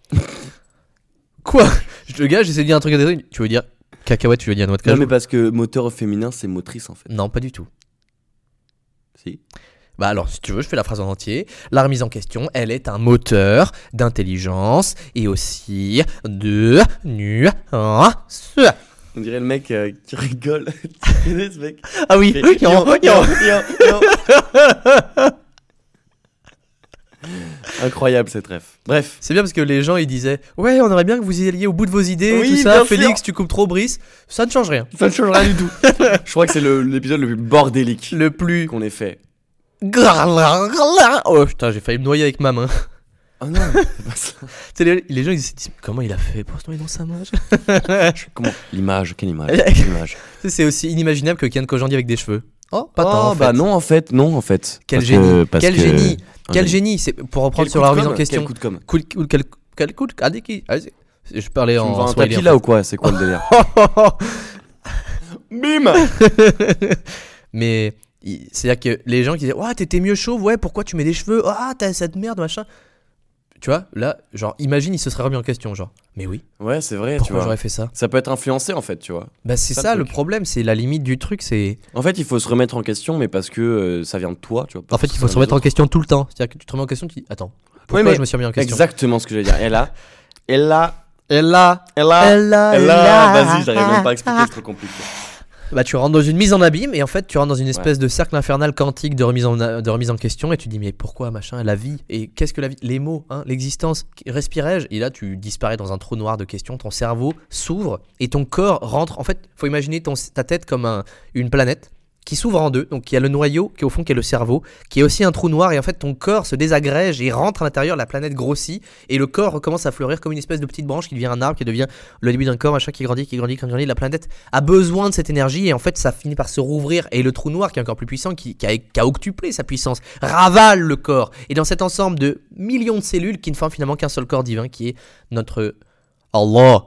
Quoi? Le gars, j'essaie de dire un truc à des trucs. Tu veux dire cacahuète, tu veux dire noix de Non, cajou? mais parce que moteur au féminin, c'est motrice en fait. Non, pas du tout. Si. Bah alors, si tu veux, je fais la phrase en entier. La remise en question, elle est un moteur d'intelligence et aussi de nuance. On dirait le mec euh, qui rigole. Tu connais ce mec? Ah oui, Il fait, yo, yo, yo. yo, yo. Incroyable cette ref. Bref. C'est bien parce que les gens ils disaient ouais, on aimerait bien que vous y alliez au bout de vos idées, Oui, tout ça. bien Félix, sûr. tu coupes trop Brice, ça ne change rien. Ça ne change rien du tout. Je crois que c'est le- l'épisode le plus bordélique Le plus. qu'on ait fait. Oh putain, j'ai failli me noyer avec ma main. Oh non, c'est pas ça. Tu sais, les, les gens ils se disent comment il a fait pour se noyer dans sa main. Comment? L'image, quelle image? Quelle image? Tu sais, c'est aussi inimaginable que Kian Kojandi avec des cheveux. Oh, pas oh, tant. en bah fait. non, en fait, non, en fait. Quel Parce génie. que- parce Quel que- génie. un Quel génie. génie. C'est pour reprendre Quel sur coup la de remise com', en question. Quel coup de com'? Cool, cool, quel, quel cool, allez, qui- allez, je parlais Tu me en vends un swahili, tapis en là fait. ou quoi? C'est quoi le délire? Bim. Mais il- c'est-à-dire que les gens qui disaient ouais, t'étais mieux chauve, ouais, pourquoi tu mets des cheveux? Ah, t'as cette merde, machin. Tu vois, là, genre, imagine, il se serait remis en question, genre. Mais oui, Ouais, c'est vrai, tu pourquoi vois. j'aurais fait ça? Ça peut être influencé en fait, tu vois. Bah, c'est Ça, ça, le le truc. problème, c'est la limite du truc, c'est. En fait, il faut se remettre en question, mais parce que euh, ça vient de toi, tu vois. pas En fait, il faut forcément se remettre des en autres. question tout le temps. C'est-à-dire que tu te remets en question, tu dis attends, pourquoi mais je me suis remis en question? Exactement ce que j'allais dire. Elle a, elle a, Elle a. elle a, Elle a. elle a. Vas-y, j'arrive même pas à expliquer, c'est trop compliqué. Bah, tu rentres dans une mise en abîme et en fait, tu rentres dans une espèce de cercle infernal quantique de remise en, de remise en question et tu te dis, mais pourquoi machin, la vie? Et qu'est-ce que la vie? Les mots, hein, l'existence, respirais-je? Et là, tu disparais dans un trou noir de questions, ton cerveau s'ouvre et ton corps rentre. En fait, faut imaginer ton, ta tête comme un, une planète qui s'ouvre en deux. Donc, il y a le noyau qui est au fond, qui est le cerveau, qui est aussi un trou noir. Et en fait, ton corps se désagrège et rentre à l'intérieur, la planète grossit et le corps recommence à fleurir comme une espèce de petite branche qui devient un arbre, qui devient le début d'un corps, machin, qui grandit, qui grandit, qui grandit. La planète a besoin de cette énergie et en fait, ça finit par se rouvrir. Et le trou noir, qui est encore plus puissant, qui, qui, a, qui a octuplé sa puissance, ravale le corps. Et dans cet ensemble de millions de cellules qui ne forment finalement qu'un seul corps divin, qui est notre Allah.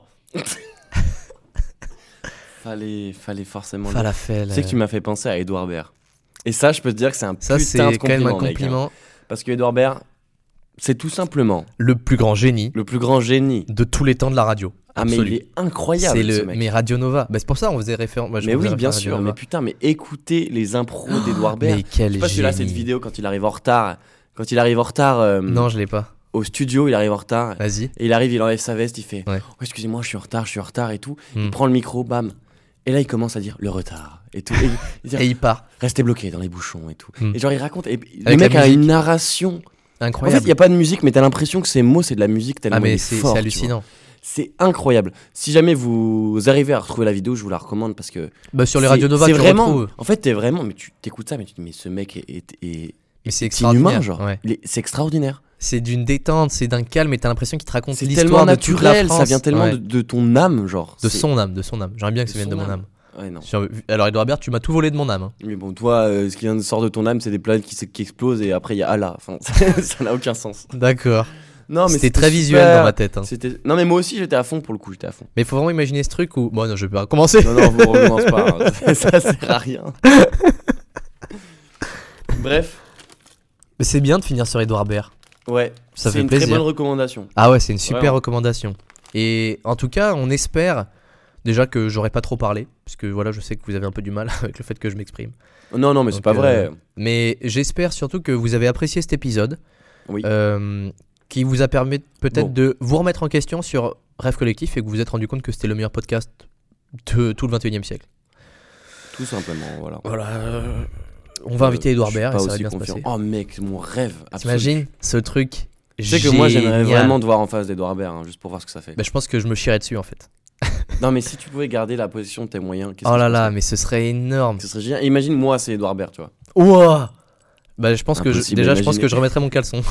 Fallait, fallait forcément. le- Falafel. Tu sais que tu m'as fait penser à Edouard Baird. Et ça, je peux te dire que c'est un Ça, putain c'est de quand compliment, même un mec, hein. compliment. Parce que Edouard Baird, c'est tout simplement Le plus grand génie le plus grand génie. de tous les temps de la radio. Ah mais il Absolu. est incroyable C'est ce le mec. mais Radio Nova. Bah, c'est pour ça on faisait référence. Moi, je Mais faisais oui, bien référence à sûr. Radio Mais Nova. putain, mais écoutez les impros d'Edouard Baird. Mais quel Je sais pas si tu as cette génie. vidéo quand il arrive en retard. Quand il arrive en retard euh, Non, je l'ai pas. au studio, il arrive en retard. Vas-y. Et il arrive, il enlève sa veste, il fait Ouais. oh, excusez-moi, je suis en retard, je suis en retard et tout. Hmm. Il prend le micro, bam. Et là, il commence à dire le retard et tout. Et il- il dit, Et il part. restez bloqué dans les bouchons et tout. Hmm. Et genre, il raconte. Et le Avec mec la a musique. une narration. En Incroyable. fait, il n'y a pas de musique, mais t'as l'impression que ces mots, c'est de la musique tellement ah mais il est c'est fort, c'est tu hallucinant. vois. C'est incroyable. Si jamais vous arrivez à retrouver la vidéo, je vous la recommande parce que. Bah sur les c'est- Radio Nova c'est tu vraiment. retrouves. En fait, t'es vraiment. Mais tu t'écoutes ça, mais tu te dis, mais ce mec est, est, est, Mais c'est est extraordinaire. inhumain, genre. Ouais. Il est- C'est extraordinaire. C'est d'une détente, c'est d'un calme et t'as l'impression qu'il te raconte C'est l'histoire tellement de toute la naturel, France. ça vient tellement Ouais. de, de ton âme, genre. de C'est- son âme, de son âme. J'aimerais bien que de ça vienne de son mon âme. âme. Ouais, non. Sur- Alors Edouard Baird, tu m'as tout volé de mon âme. hein. Mais bon, toi, euh, ce qui vient de sort de ton âme, c'est des planètes qui, s- qui explosent et après il y a Allah. Enfin, ça n'a aucun sens. D'accord. Non, mais C'était très visuel super. dans ma tête. hein. C'était... Non, mais moi aussi j'étais à fond pour le coup, j'étais à fond. Mais il faut vraiment imaginer ce truc où. Bon non, je vais pas commencer. Non, non, vous recommence pas. hein. Ça sert à rien. Bref, Mais c'est bien de finir sur Edouard Baird. ouais. Ça c'est fait une plaisir. très bonne recommandation. Ah ouais, c'est une super Vraiment. recommandation. Et en tout cas, on espère déjà que j'aurais pas trop parlé, parce que voilà, je sais que vous avez un peu du mal avec le fait que je m'exprime. Non, non, mais Donc, c'est pas vrai. euh, mais j'espère surtout que vous avez apprécié cet épisode, Oui. euh, qui vous a permis peut-être Bon. de vous remettre en question sur Rêve Collectif et que vous vous êtes rendu compte que c'était le meilleur podcast de tout le vingt et unième siècle. Tout simplement, voilà. Voilà. euh, On va inviter Euh, Edouard je suis Baird et pas ça va aussi bien se confiant. passer. Oh mec, mon rêve absolu. T'imagines ce truc? Tu sais que moi j'aimerais génial. vraiment te voir en face d'Edouard Baird, hein, juste pour voir ce que ça fait. Bah, je pense que je me chierais dessus en fait. Non, mais si tu pouvais garder la position de tes moyens, qu'est-ce Oh que là tu là, penserais mais ce serait énorme. Ce serait génial. Imagine moi, c'est Edouard Baird, tu vois. Ouah. Bah, je pense que je, Impossible déjà, à je pense imaginer. que je remettrais mon caleçon.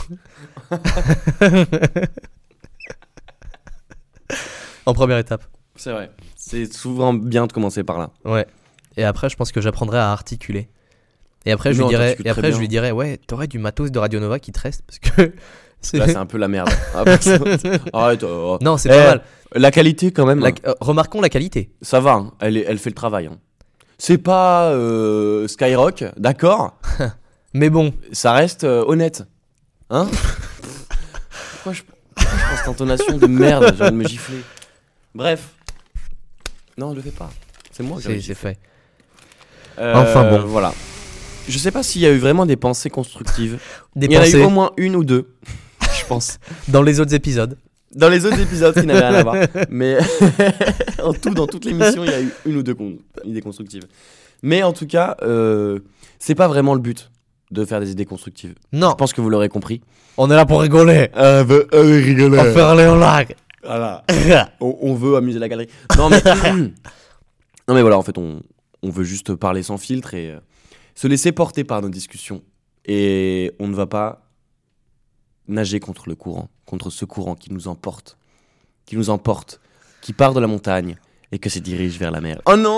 En première étape. C'est vrai. C'est souvent bien de commencer par là. Ouais. Et après, je pense que j'apprendrai à articuler. Et après, je lui Non, dirais, t'articules et après, très je lui bien. dirais, ouais, t'aurais du matos de Radio Nova qui te reste parce que c'est. Là, c'est un peu la merde. Ah, bah, ça- Arrête. oh, oh. Non, c'est Eh, pas mal. La qualité, quand même, La- euh, remarquons la qualité. ça va. hein. Elle, est- elle fait le travail. hein. C'est pas euh, Skyrock, d'accord. Mais bon, Ça reste euh, honnête. Hein Pourquoi je, pourquoi je prends cette intonation de merde? J'ai envie de me gifler. Bref. Non, le fais pas. C'est moi qui c'est c'est fait. Euh, Enfin, bon. Voilà. Je sais pas s'il y a eu vraiment des pensées constructives. Des Il y en a eu pensées au moins une ou deux, je pense. dans les autres épisodes. Dans les autres épisodes qui n'avaient rien à voir. Mais en tout, dans toute l'émission, il y a eu une ou deux con- idées constructives. Mais en tout cas, euh, c'est pas vraiment le but de faire des idées constructives. Non, Je pense que vous l'aurez compris. on est là pour rigoler. Euh, veut, euh, rigoler. Pour faire les blagues. Voilà. On, on veut amuser la galerie. Non mais, non mais voilà, en fait, on, on veut juste parler sans filtre et euh, se laisser porter par nos discussions. Et on ne va pas nager contre le courant, contre ce courant qui nous emporte, qui nous emporte, qui part de la montagne et que se dirige vers la mer. Oh non.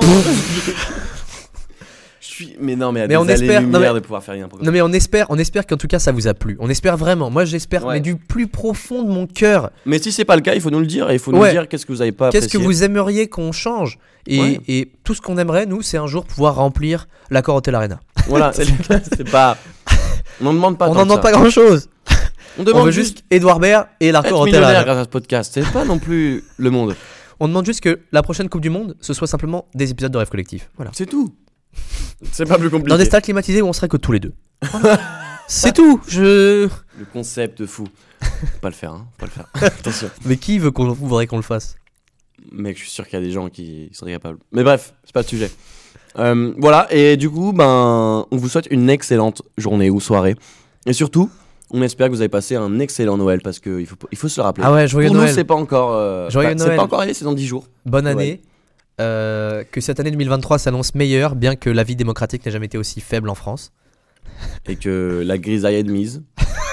Je suis, mais non, mais à Mais des on espère- non, années-lumière mais- de pouvoir faire rien. Non mais on espère, on espère qu'en tout cas ça vous a plu. On espère vraiment. Moi j'espère, Ouais. mais du plus profond de mon cœur. Mais si c'est pas le cas, il faut nous le dire et il faut nous Ouais. dire qu'est-ce que vous avez pas Qu'est-ce que apprécié. vous aimeriez qu'on change et, Ouais. et tout ce qu'on aimerait, nous, c'est un jour pouvoir remplir l'accord Hotel Arena. Voilà, c'est c'est pas. On n'en demande pas. On tant n'en que demande ça. pas grand chose. On On demande veut juste juste Edouard Baird et être l'accord Hotel millionnaire Arena. grâce à ce podcast. C'est pas non plus le monde. On demande juste que la prochaine Coupe du Monde, ce soit simplement des épisodes de Rêve Collectif. Voilà. C'est tout. C'est pas plus compliqué. Dans des stades climatisés où on serait que tous les deux. Voilà. C'est tout. Je. Le concept fou. Faut pas le faire, hein. Faut pas le faire. Attention. Mais qui veut qu'on voudrait qu'on le fasse? Mec, je suis sûr qu'il y a des gens qui seraient capables. Mais bref, c'est pas le sujet. Euh, voilà, et du coup, ben, on vous souhaite une excellente journée ou soirée. Et surtout, on espère que vous avez passé un excellent Noël parce qu'il faut, il faut se le rappeler. Ah ouais, joyeux Pour Noël. nous, c'est pas encore. euh, Joyeux bah, C'est Noël. pas encore arrivé, c'est dans dix jours. Bonne année. Ouais. Euh, que cette année deux mille vingt-trois s'annonce meilleure, bien que la vie démocratique n'ait jamais été aussi faible en France. Et que la grisaille est de mise.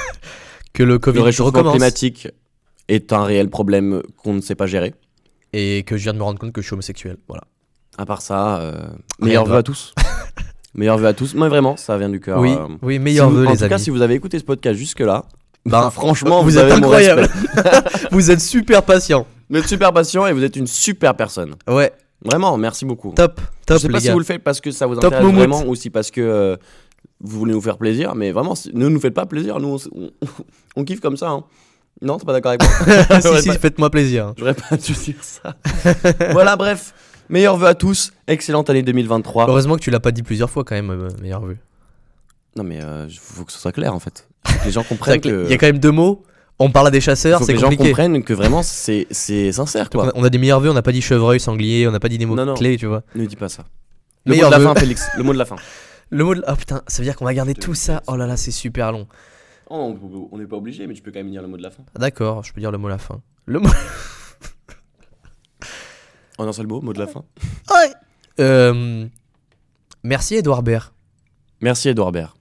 Que le Covid Le réchauffement recommence. climatique est un réel problème qu'on ne sait pas gérer. Et que je viens de me rendre compte que je suis homosexuel. Voilà. À part ça, euh, meilleurs de vœux grave. à tous. Meilleurs vœux à tous. Moi, vraiment, ça vient du cœur. Oui, euh. oui, meilleurs Si vous- vœux, en les tout amis. cas, si vous avez écouté ce podcast jusque-là, Ben, ben, franchement, vous vous, êtes avez mon incroyable. respect. Vous êtes super patient. Vous êtes super patient et vous êtes une super personne. Ouais, Vraiment, merci beaucoup. top, Je top sais les pas si gars. vous le faites parce que ça vous Top intéresse moumoute. vraiment ou si parce que euh, vous voulez nous faire plaisir, mais vraiment, si- ne nous faites pas plaisir. Nous, on, s- on- on kiffe comme ça. Hein. Non, t'es pas d'accord avec moi? si, J'aurais si, pas- faites-moi plaisir. J'aurais pas dû dire ça. Voilà, bref. Meilleurs vœux à tous. Excellente année deux mille vingt-trois. Heureusement que tu l'as pas dit plusieurs fois quand même, euh, meilleur vœu. Non, mais il faut que ce soit clair en fait. Faut que les gens comprennent que. Il y a quand même deux mots. On parle à des chasseurs, faut que c'est les gens compliqué. comprennent que vraiment c'est c'est sincère Donc, quoi. on a- on a des meilleurs vœux, on n'a pas dit chevreuil, sanglier, on n'a pas dit des mots Non, non. clés, tu vois. Ne dis pas ça. Le Meilleur mot de la vœu. fin, Félix. Le mot de la fin. Le mot de... Ah putain, ça veut dire qu'on va garder Je tout te ça. laisse. Oh là là, c'est super long. Oh, on n'est pas obligé, mais tu peux quand même dire le mot de la fin. Ah, d'accord, je peux dire le mot à la fin. Le mot. En un seul mot, mot de la fin. Euh, Merci Edouard Baird. Merci Edouard Baird.